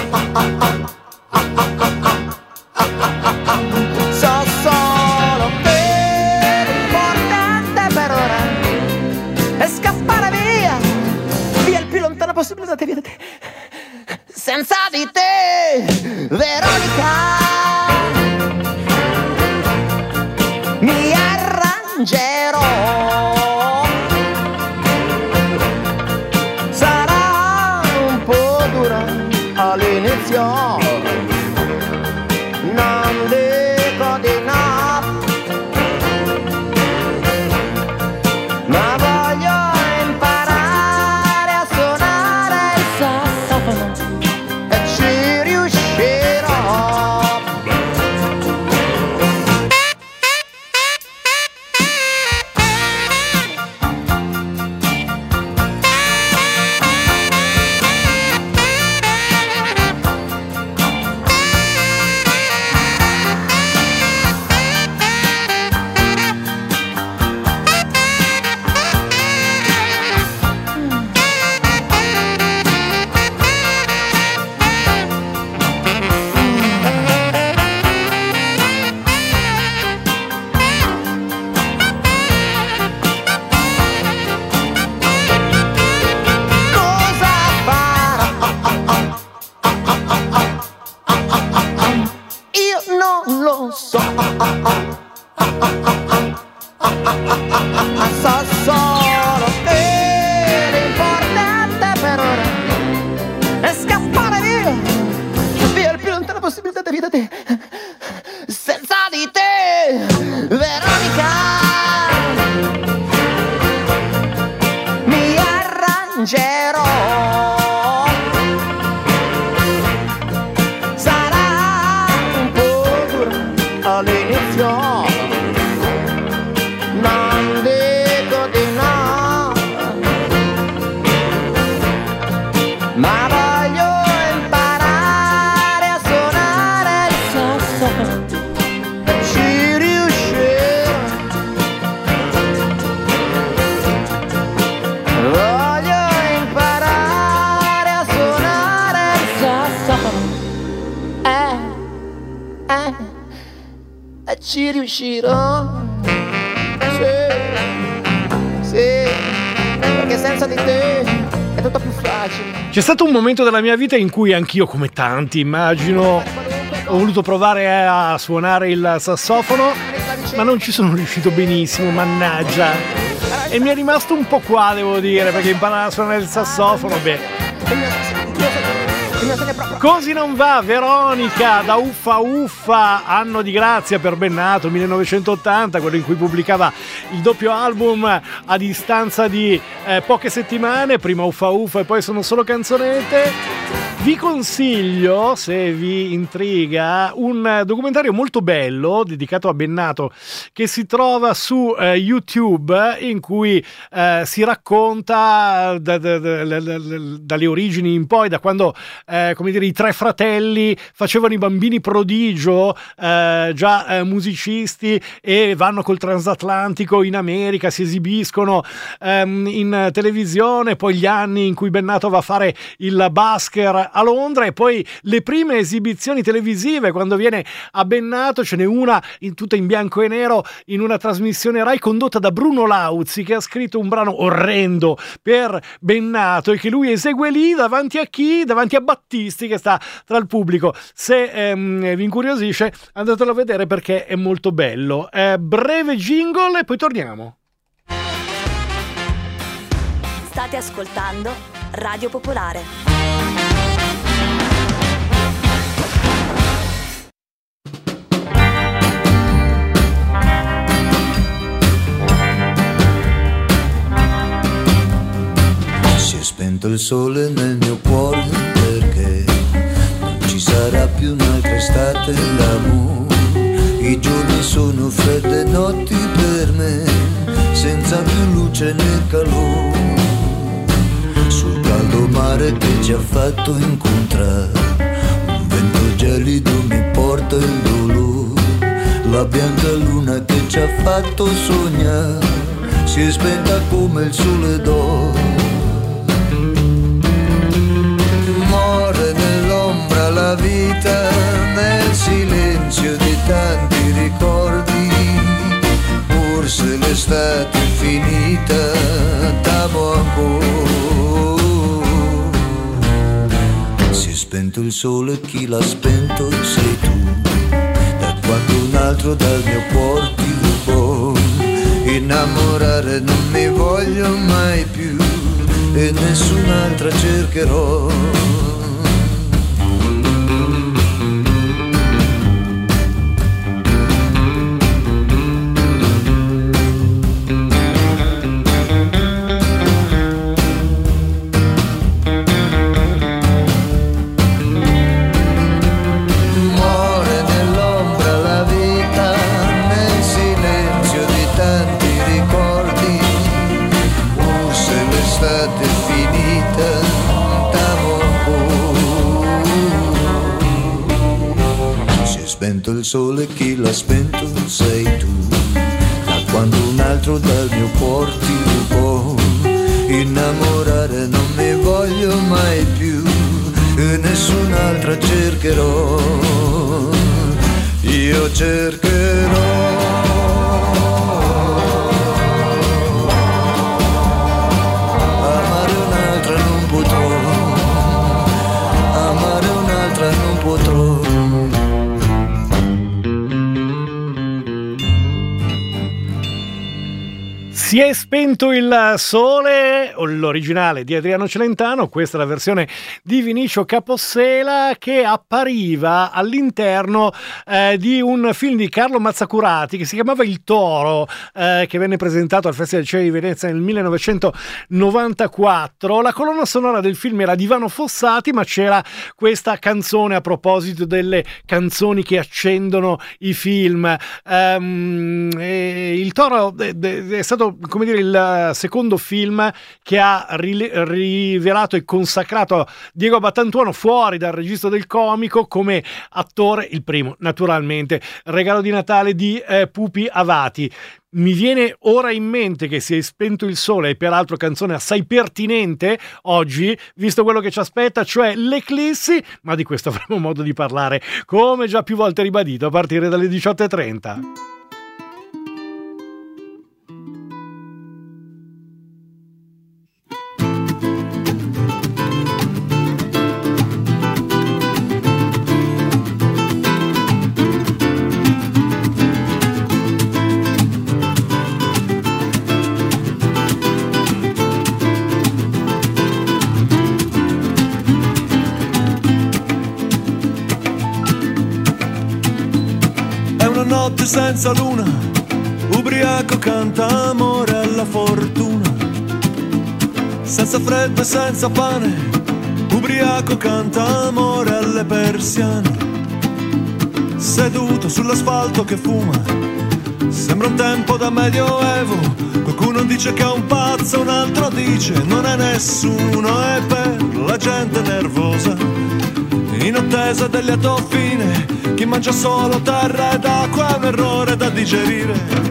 Speaker 10: So solo che l'importante per ora è scappare via, via il più lontano possibile da te, via da te. Senza di te, Veronica, mi arrangerò. Sarà un po' dura all'inizio, non dico di no, ma voglio imparare a suonare il sassofono e ci riuscirò. So solo che l'importante per ora è scappare via, via il più lontano possibile da vita te. Senza di te, Veronica, mi arrangerò. All'inizio non dico di no, ma voglio imparare a suonare il sassofono e ci riuscirò. Voglio imparare a suonare il sassofono e ci riuscirò. Sì, perché senza di te è tutto più facile.
Speaker 1: C'è stato un momento della mia vita in cui anch'io, come tanti immagino, ho voluto provare a suonare il sassofono, ma non ci sono riuscito benissimo, mannaggia. E mi è rimasto un po' qua, devo dire, perché imparare a suonare il sassofono, così non va. Veronica da Uffa Uffa, anno di grazia per Bennato, 1980, quello in cui pubblicava il doppio album a distanza di poche settimane, prima Uffa Uffa e poi Sono solo canzonette. Vi consiglio, se vi intriga, un documentario molto bello dedicato a Bennato che si trova su YouTube, in cui si racconta dalle origini in poi, da quando come dire, i tre fratelli facevano i bambini prodigio, già musicisti, e vanno col transatlantico in America, si esibiscono in televisione, poi gli anni in cui Bennato va a fare il basker a Londra, e poi le prime esibizioni televisive quando viene a Bennato. Ce n'è una tutta in bianco e nero in una trasmissione Rai condotta da Bruno Lauzi, che ha scritto un brano orrendo per Bennato e che lui esegue lì davanti a chi? Davanti a Battisti, che sta tra il pubblico. Se vi incuriosisce, andatelo a vedere perché è molto bello. Breve jingle e poi torniamo.
Speaker 11: State ascoltando Radio Popolare.
Speaker 12: Si è spento il sole nel mio cuore perché non ci sarà più un'altra estate d'amore. I giorni sono fredde notti per me, senza più luce né calore. Sul caldo mare che ci ha fatto incontrare, un vento gelido mi porta il dolore. La bianca luna che ci ha fatto sognare si è spenta come il sole d'oro. Muore nell'ombra la vita, nel silenzio di tanti ricordi. Forse l'estate è finita, t'amo ancora. Si è spento il sole, chi l'ha spento sei tu. Da quando un altro dal mio cuore ti rubò. Innamorare non mi voglio mai più e nessun'altra cercherò. Il sole chi l'ha spento sei tu, da quando un altro dal mio cuore ti rubò. Innamorare non mi voglio mai più e nessun'altra cercherò. Io cercherò. Amare un'altra non potrò, amare un'altra non potrò.
Speaker 1: Si è spento il sole, l'originale di Adriano Celentano, questa è la versione di Vinicio Capossela, che appariva all'interno di un film di Carlo Mazzacurati che si chiamava Il Toro, che venne presentato al Festival del Cinema di Venezia nel 1994. La colonna sonora del film era di Ivano Fossati, ma c'era questa canzone a proposito delle canzoni che accendono i film. Il Toro è stato, come dire, il secondo film che ha rivelato e consacrato Diego Battantuono fuori dal registro del comico come attore. Il primo, naturalmente, Regalo di Natale di Pupi Avati. Mi viene ora in mente che Si è spento il sole, e peraltro canzone assai pertinente oggi, visto quello che ci aspetta, cioè l'eclissi, ma di questo avremo modo di parlare, come già più volte ribadito, a partire dalle 18:30.
Speaker 13: Notte senza luna, ubriaco canta amore alla fortuna. Senza freddo e senza pane, ubriaco canta amore alle persiane. Seduto sull'asfalto che fuma, sembra un tempo da medioevo. Qualcuno dice che è un pazzo, un altro dice non è nessuno. È per la gente nervosa, in attesa del lieto fine. Chi mangia solo terra ed acqua è un errore da digerire.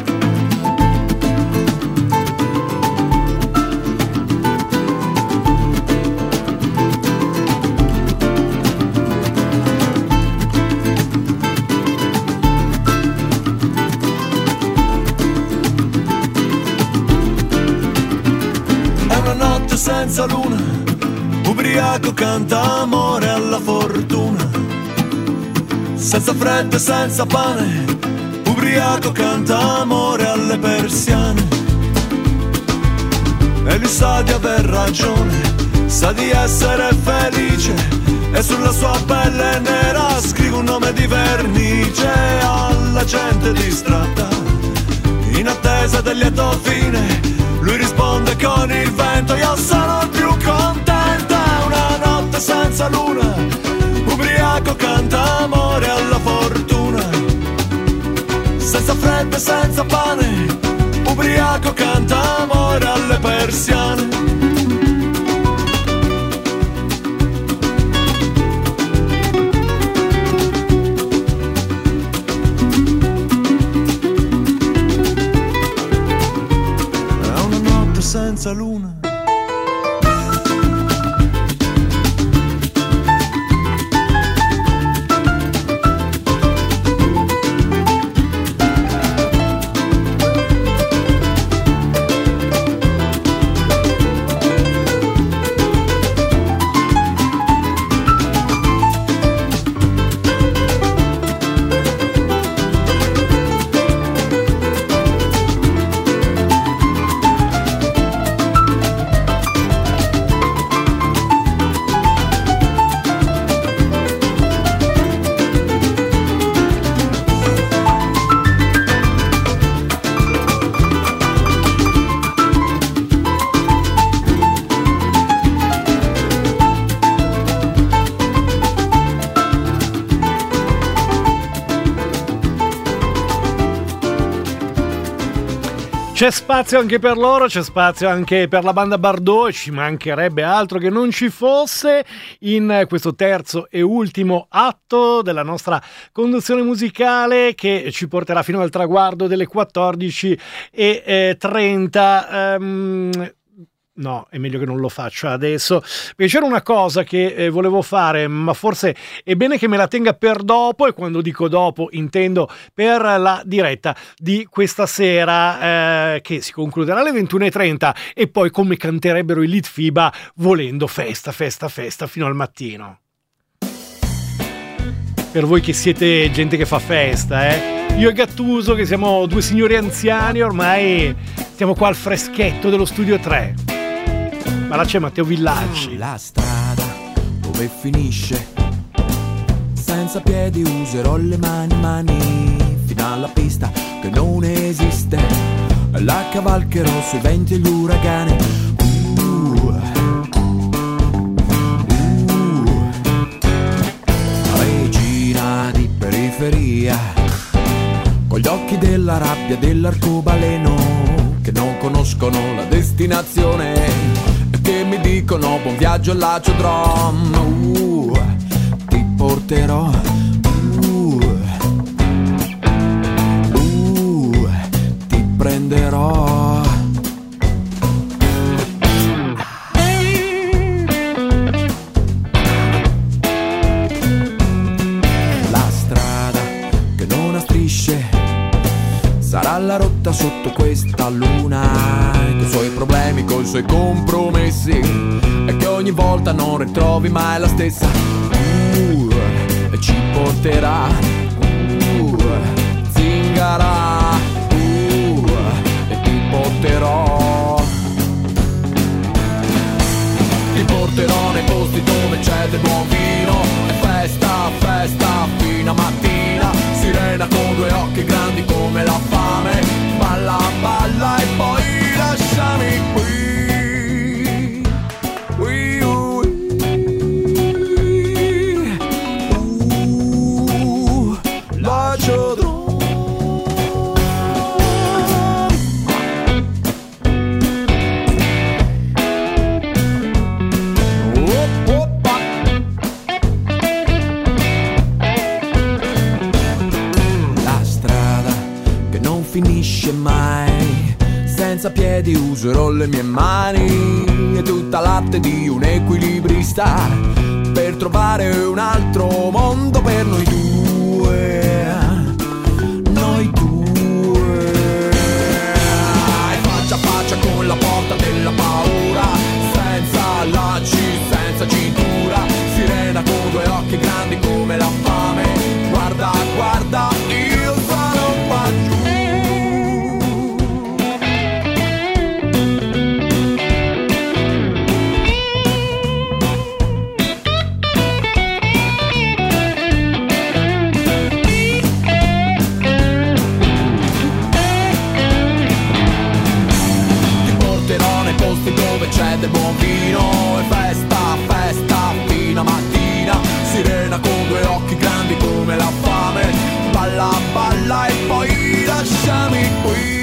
Speaker 13: Senza luna, ubriaco canta amore alla fortuna. Senza freddo e senza pane, ubriaco canta amore alle persiane. E lui sa di aver ragione, sa di essere felice, e sulla sua pelle nera scrive un nome di vernice. Alla gente distratta, in attesa del lieto fine, lui risponde con il vento: io sono più contenta. Una notte senza luna, ubriaco canta amore alla fortuna. Senza freddo e senza pane, ubriaco canta amore alle persiane. Senza luna.
Speaker 1: C'è spazio anche per loro, c'è spazio anche per la banda Bardot, e ci mancherebbe altro che non ci fosse in questo terzo e ultimo atto della nostra conduzione musicale, che ci porterà fino al traguardo delle 14:30. No, è meglio che non lo faccia adesso, perché c'era una cosa che volevo fare, ma forse è bene che me la tenga per dopo, e quando dico dopo intendo per la diretta di questa sera, che si concluderà alle 21:30, e poi, come canterebbero i Litfiba, volendo festa, festa, festa fino al mattino. Per voi che siete gente che fa festa, io e Gattuso, che siamo due signori anziani, ormai stiamo qua al freschetto dello studio 3. Ma là c'è Matteo Villacci.
Speaker 2: La strada dove finisce, senza piedi userò le mani, fino alla pista che non esiste, la cavalcherò sui venti e l'uragane. Regina di periferia, con gli occhi della rabbia dell'arcobaleno, che non conoscono la destinazione, che mi dicono buon viaggio all'Aciodrome. Ti porterò, ti prenderò. La strada che non ha strisce sarà la rotta sotto questa luna, coi suoi problemi, coi suoi compromessi, e che ogni volta non ritrovi mai la stessa. E ci porterà, zingara, e ti porterò. Ti porterò nei posti dove c'è del buon vino, e festa, festa fino a mattina. Sirena con due occhi grandi come la fame, balla, balla e poi lasciami qui. L'Aciodrome. finisce mai. Senza piedi userò le mie mani e tutta l'arte di un equilibrista per trovare un altro mondo per noi due. Noi due. Faccia a faccia con la porta della paura, senza lacci, senza cintura. Sirena con due occhi grandi come la fame. Guarda, guarda, io sono qua giù. Dove c'è del buon vino e festa, festa fino a mattina. Sirena con due occhi grandi come la fame. Balla, balla e poi lasciami qui.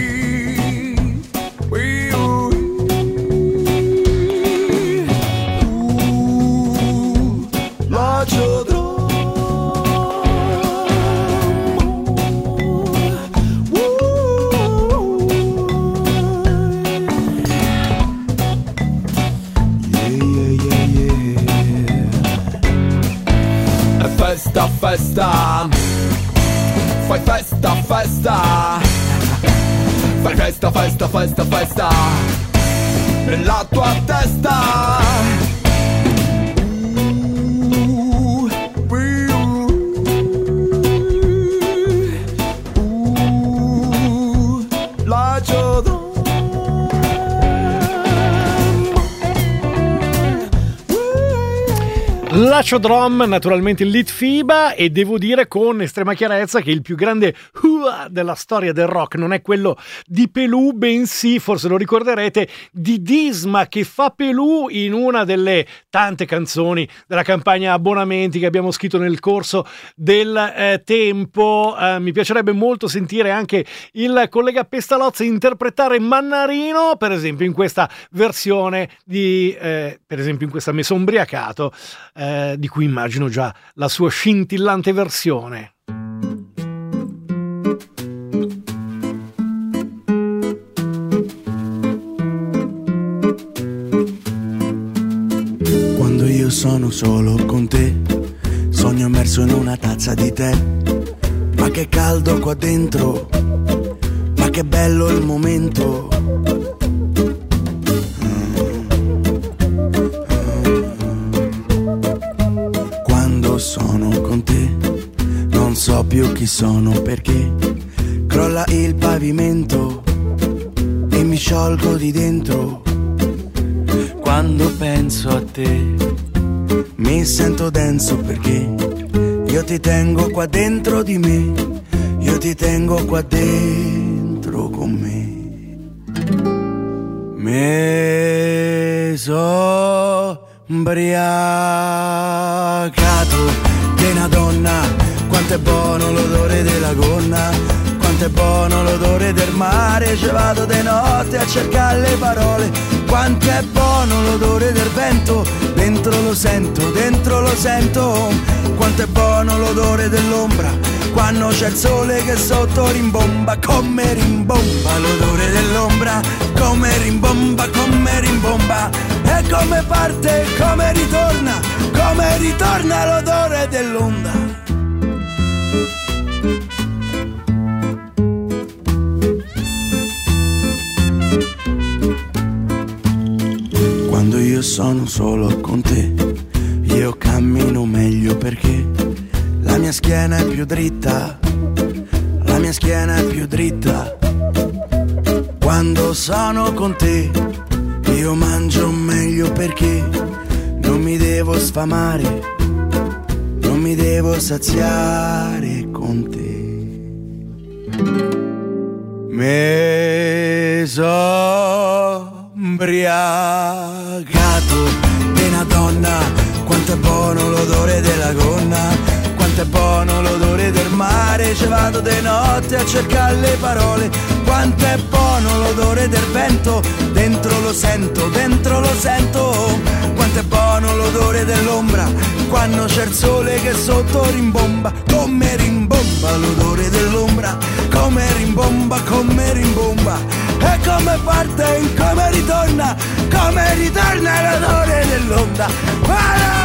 Speaker 2: Festa, festa, fai festa, festa, fai festa, festa, festa, festa, nella tua testa.
Speaker 1: Laciodrom, naturalmente il Litfiba, e devo dire con estrema chiarezza che il più grande della storia del rock non è quello di Pelù, bensì, forse lo ricorderete, di Disma, che fa Pelù in una delle tante canzoni della campagna abbonamenti che abbiamo scritto nel corso del tempo. Mi piacerebbe molto sentire anche il collega Pestalozzi interpretare Mannarino, per esempio in questa versione di per esempio in questa Me son briacato, di cui immagino già la sua scintillante versione.
Speaker 14: Quando io sono solo con te, sogno immerso in una tazza di tè. Ma che caldo qua dentro, ma che bello il momento. Sono con te, non so più chi sono perché crolla il pavimento e mi sciolgo di dentro. Quando penso a te mi sento denso perché io ti tengo qua dentro di me, io ti tengo qua dentro con me. Me so ubriacato di una donna, quanto è buono l'odore della gonna, quanto è buono l'odore del mare, ci vado di notte a cercare le parole, quanto è buono l'odore del vento, dentro lo sento, quanto è buono l'odore dell'ombra, quando c'è il sole che sotto rimbomba, come rimbomba l'odore dell'ombra, come rimbomba, e come parte, come ritorna l'odore dell'onda. Quando io sono solo con te, io cammino meglio perché la mia schiena è più dritta, la mia schiena è più dritta. Quando sono con te, io mangio meglio perché non mi devo sfamare, non mi devo saziare con te. Me so ubriacato di una donna, quanto è buono l'odore della gonna, quanto è buono l'odore del mare, ci vado di notte a cercare le parole, quanto è buono l'odore del vento, dentro lo sento, quanto è buono l'odore dell'ombra, quando c'è il sole che sotto rimbomba, come rimbomba l'odore dell'ombra, come rimbomba come parte, come ritorna l'odore dell'onda. Voilà!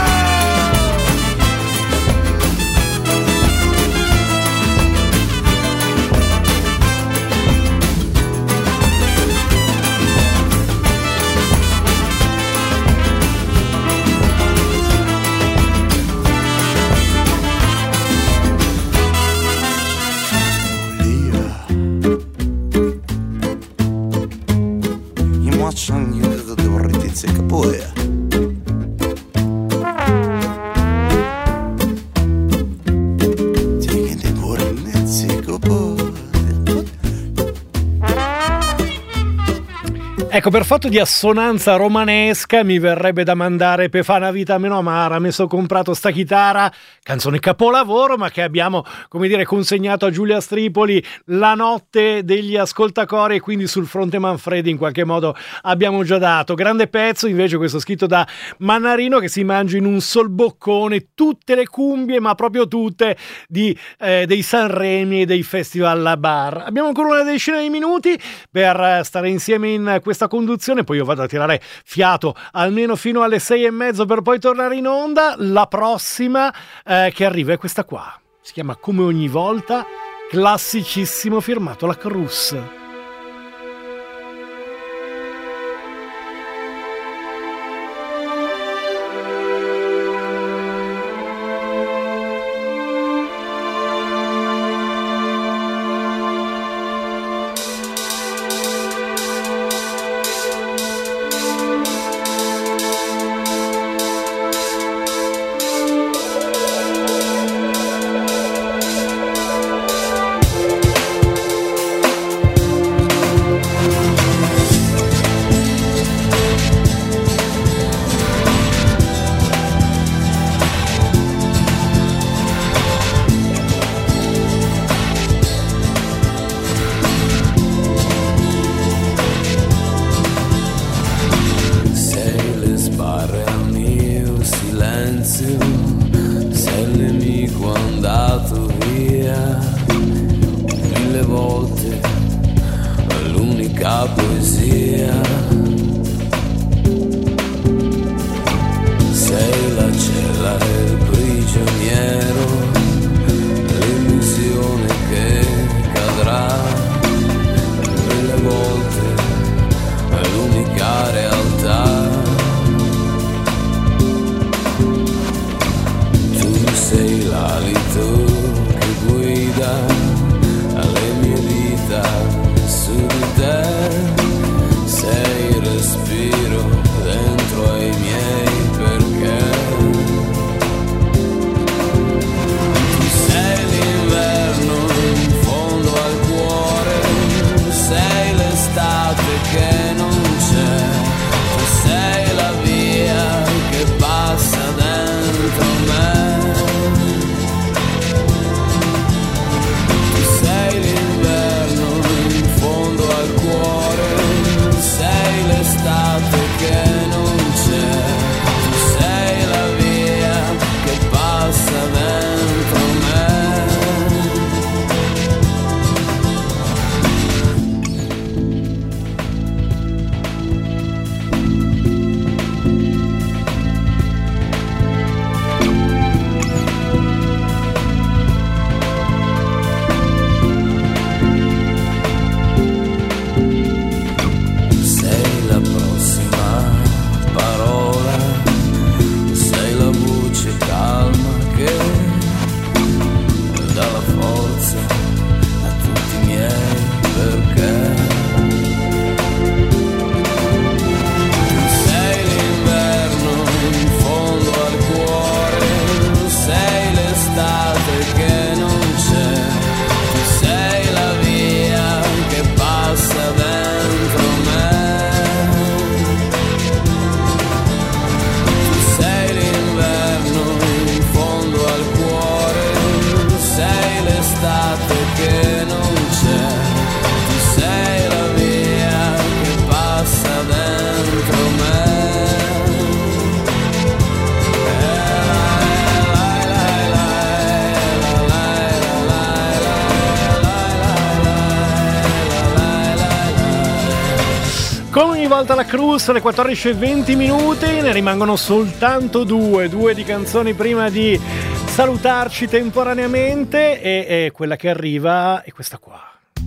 Speaker 1: Ecco, per fatto di assonanza romanesca mi verrebbe da mandare per fare una vita meno amara. Mi sono comprato sta chitarra, canzone capolavoro, ma che abbiamo, come dire, consegnato a Giulia Stripoli la notte degli ascoltacori, e quindi sul fronte Manfredi in qualche modo abbiamo già dato. Grande pezzo invece questo scritto da Mannarino, che si mangia in un sol boccone tutte le cumbie, ma proprio tutte, dei Sanremi e dei festival alla bar. Abbiamo ancora una decina di minuti per stare insieme in questa conduzione, poi io vado a tirare fiato almeno fino alle 6:30 per poi tornare in onda. La prossima che arriva è questa qua, si chiama Come ogni volta, classicissimo, firmato La Cruz.
Speaker 2: che non c'è, tu sei
Speaker 1: Come ogni volta la Cruz, alle 14:20, ne rimangono soltanto due di canzoni prima di salutarci temporaneamente e quella che arriva è questa qua.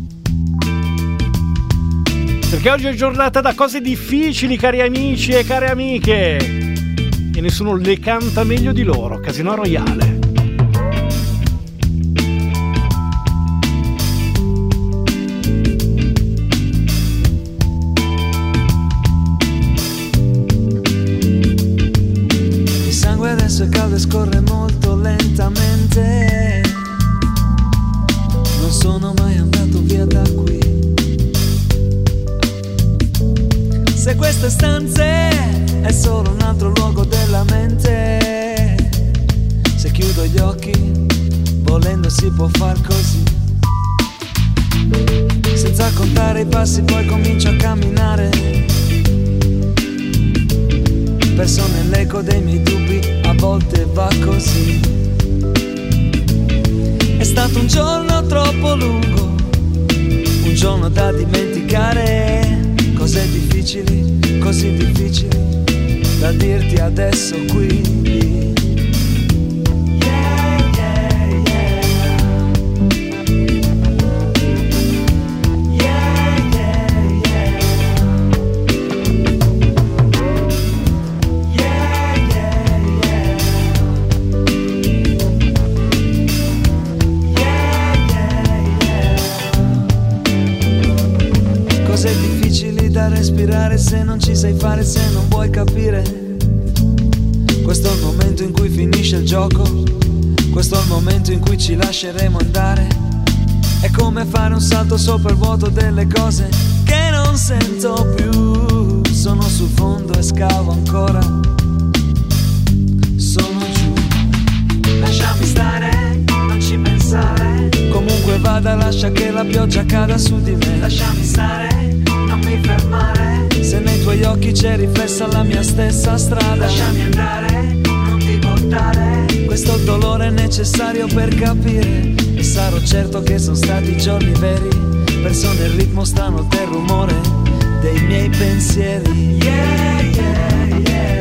Speaker 1: Perché oggi è giornata da cose difficili, cari amici e care amiche, e nessuno le canta meglio di loro. Casino Royale.
Speaker 2: Adesso è caldo e scorre molto lentamente. Non sono mai andato via da qui. Se queste stanze è solo un altro luogo della mente, se chiudo gli occhi volendo si può far così. Senza contare i passi poi comincio a camminare, perso nell'eco dei miei dubbi, a volte va così. È stato un giorno troppo lungo, un giorno da dimenticare, cose difficili, così difficili da dirti adesso qui. Respirare se non ci sai fare, se non vuoi capire. Questo è il momento in cui finisce il gioco, questo è il momento in cui ci lasceremo andare. È come fare un salto sopra il vuoto delle cose che non sento più. Sono sul fondo e scavo ancora, sono giù. Lasciami stare, non ci pensare. Comunque vada, lascia che la pioggia cada su di me. Lasciami stare, non mi fermare. Se nei tuoi occhi c'è riflessa la mia stessa strada, lasciami andare, non ti buttare. Questo dolore è necessario per capire, e sarò certo che sono stati giorni veri, perso nel ritmo strano del rumore dei miei pensieri. Yeah, yeah, yeah.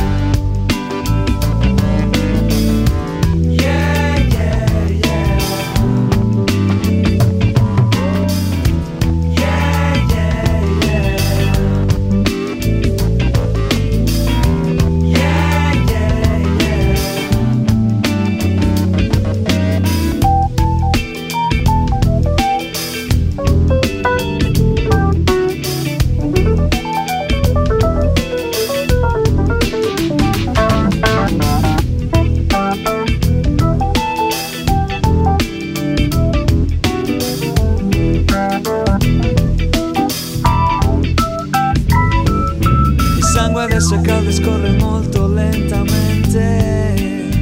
Speaker 2: Adesso è caldo e scorre molto lentamente.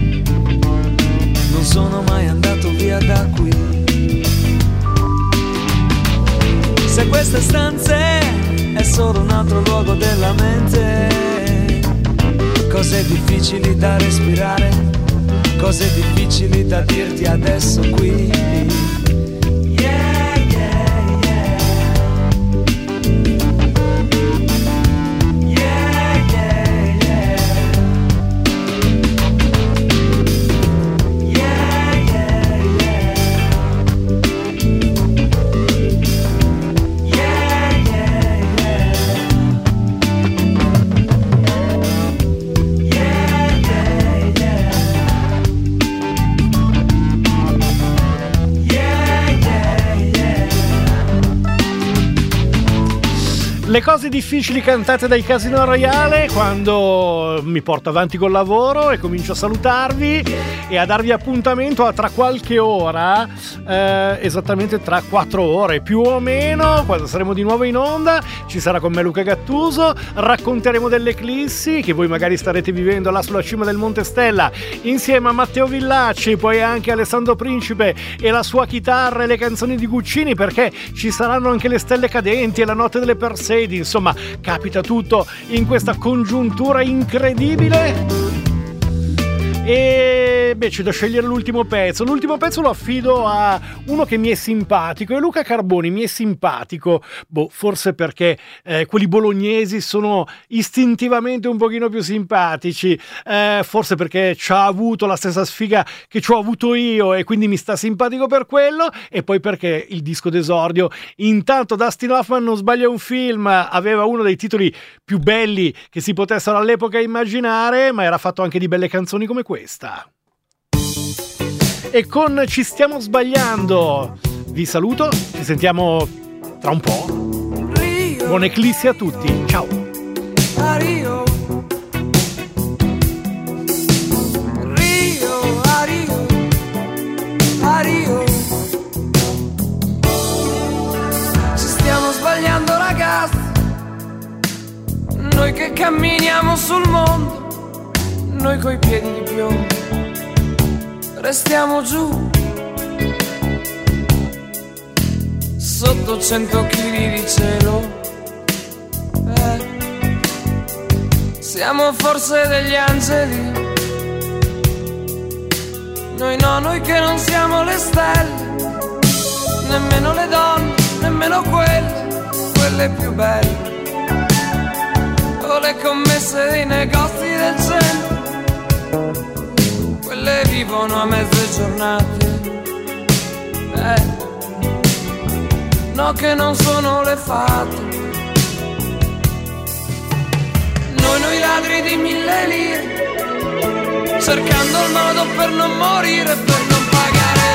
Speaker 2: Non sono mai andato via da qui. Se queste stanze è solo un altro luogo della mente, cose difficili da respirare, cose difficili da dirti adesso qui.
Speaker 1: Le cose difficili cantate dai Casino Royale, quando mi porto avanti col lavoro e comincio a salutarvi e a darvi appuntamento a tra qualche ora, esattamente tra 4 ore più o meno, quando saremo di nuovo in onda. Ci sarà con me Luca Gattuso, racconteremo delle eclissi che voi magari starete vivendo là sulla cima del Monte Stella insieme a Matteo Villacci, poi anche Alessandro Principe e la sua chitarra e le canzoni di Guccini, perché ci saranno anche le stelle cadenti e la notte delle Persedi. Insomma, capita tutto in questa congiuntura incredibile. E beh, c'è da scegliere l'ultimo pezzo. L'ultimo pezzo lo affido a uno che mi è simpatico, e Luca Carboni mi è simpatico, forse perché quelli bolognesi sono istintivamente un pochino più simpatici, forse perché ci ha avuto la stessa sfiga che ci ho avuto io e quindi mi sta simpatico per quello, e poi perché il disco d'esordio, intanto Dustin Hoffman non sbaglia un film, aveva uno dei titoli più belli che si potessero all'epoca immaginare, ma era fatto anche di belle canzoni come questa. E con Ci stiamo sbagliando vi saluto, ci sentiamo tra un po'. Buon eclissi a tutti, ciao.
Speaker 2: Rio, Rio, Rio. Ci stiamo sbagliando ragazzi, noi che camminiamo sul mondo, noi coi piedi di piombo, restiamo giù, sotto 100 chili di cielo. Siamo forse degli angeli, noi no, noi che non siamo le stelle, nemmeno le donne, nemmeno quelle più belle, o le commesse dei negozi del centro, quelle vivono a mezze giornate, no che non sono le fate. Noi ladri di 1000 lire, cercando il modo per non morire, per non pagare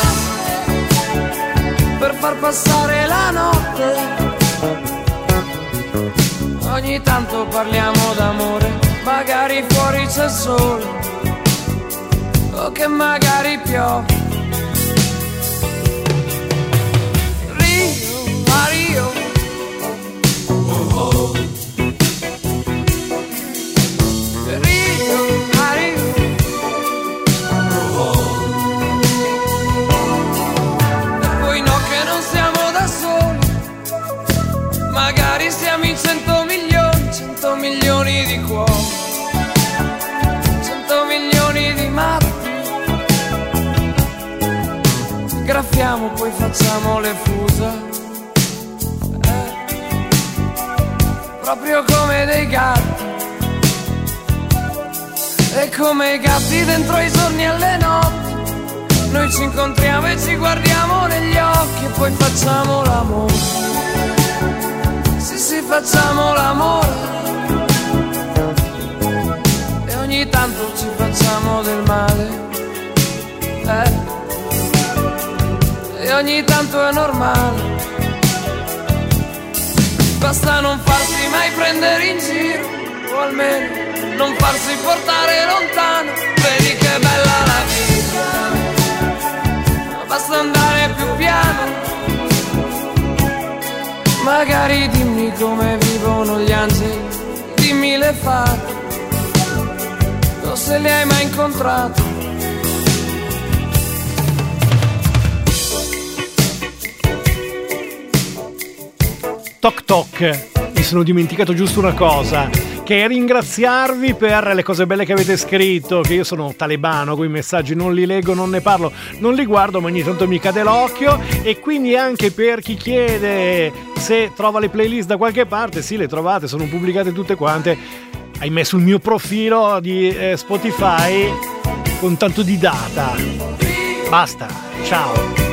Speaker 2: le tasse, per far passare la notte. Ogni tanto parliamo d'amore, magari fuori c'è il sole, o che magari piove. Rio, a Rio, oh oh. Magari siamo in 100 milioni di cuori, 100 milioni di matti. Graffiamo, poi facciamo le fusa, proprio come dei gatti. E come i gatti dentro i giorni e le notti, noi ci incontriamo e ci guardiamo negli occhi e poi facciamo l'amore. Sì, facciamo l'amore e ogni tanto ci facciamo del male, e ogni tanto è normale. Basta non farsi mai prendere in giro, o almeno non farsi portare lontano. Vedi che bella la vita, basta andare più piano. Magari dimmi come vivono gli angeli, dimmi le fate, o se li hai mai incontrati.
Speaker 1: Toc toc, mi sono dimenticato giusto una cosa, che è ringraziarvi per le cose belle che avete scritto, che io sono talebano, quei messaggi non li leggo, non ne parlo, non li guardo, ma ogni tanto mi cade l'occhio. E quindi anche per chi chiede se trova le playlist da qualche parte, sì, le trovate, sono pubblicate tutte quante, ahimè, sul mio profilo di Spotify, con tanto di data. Basta, ciao.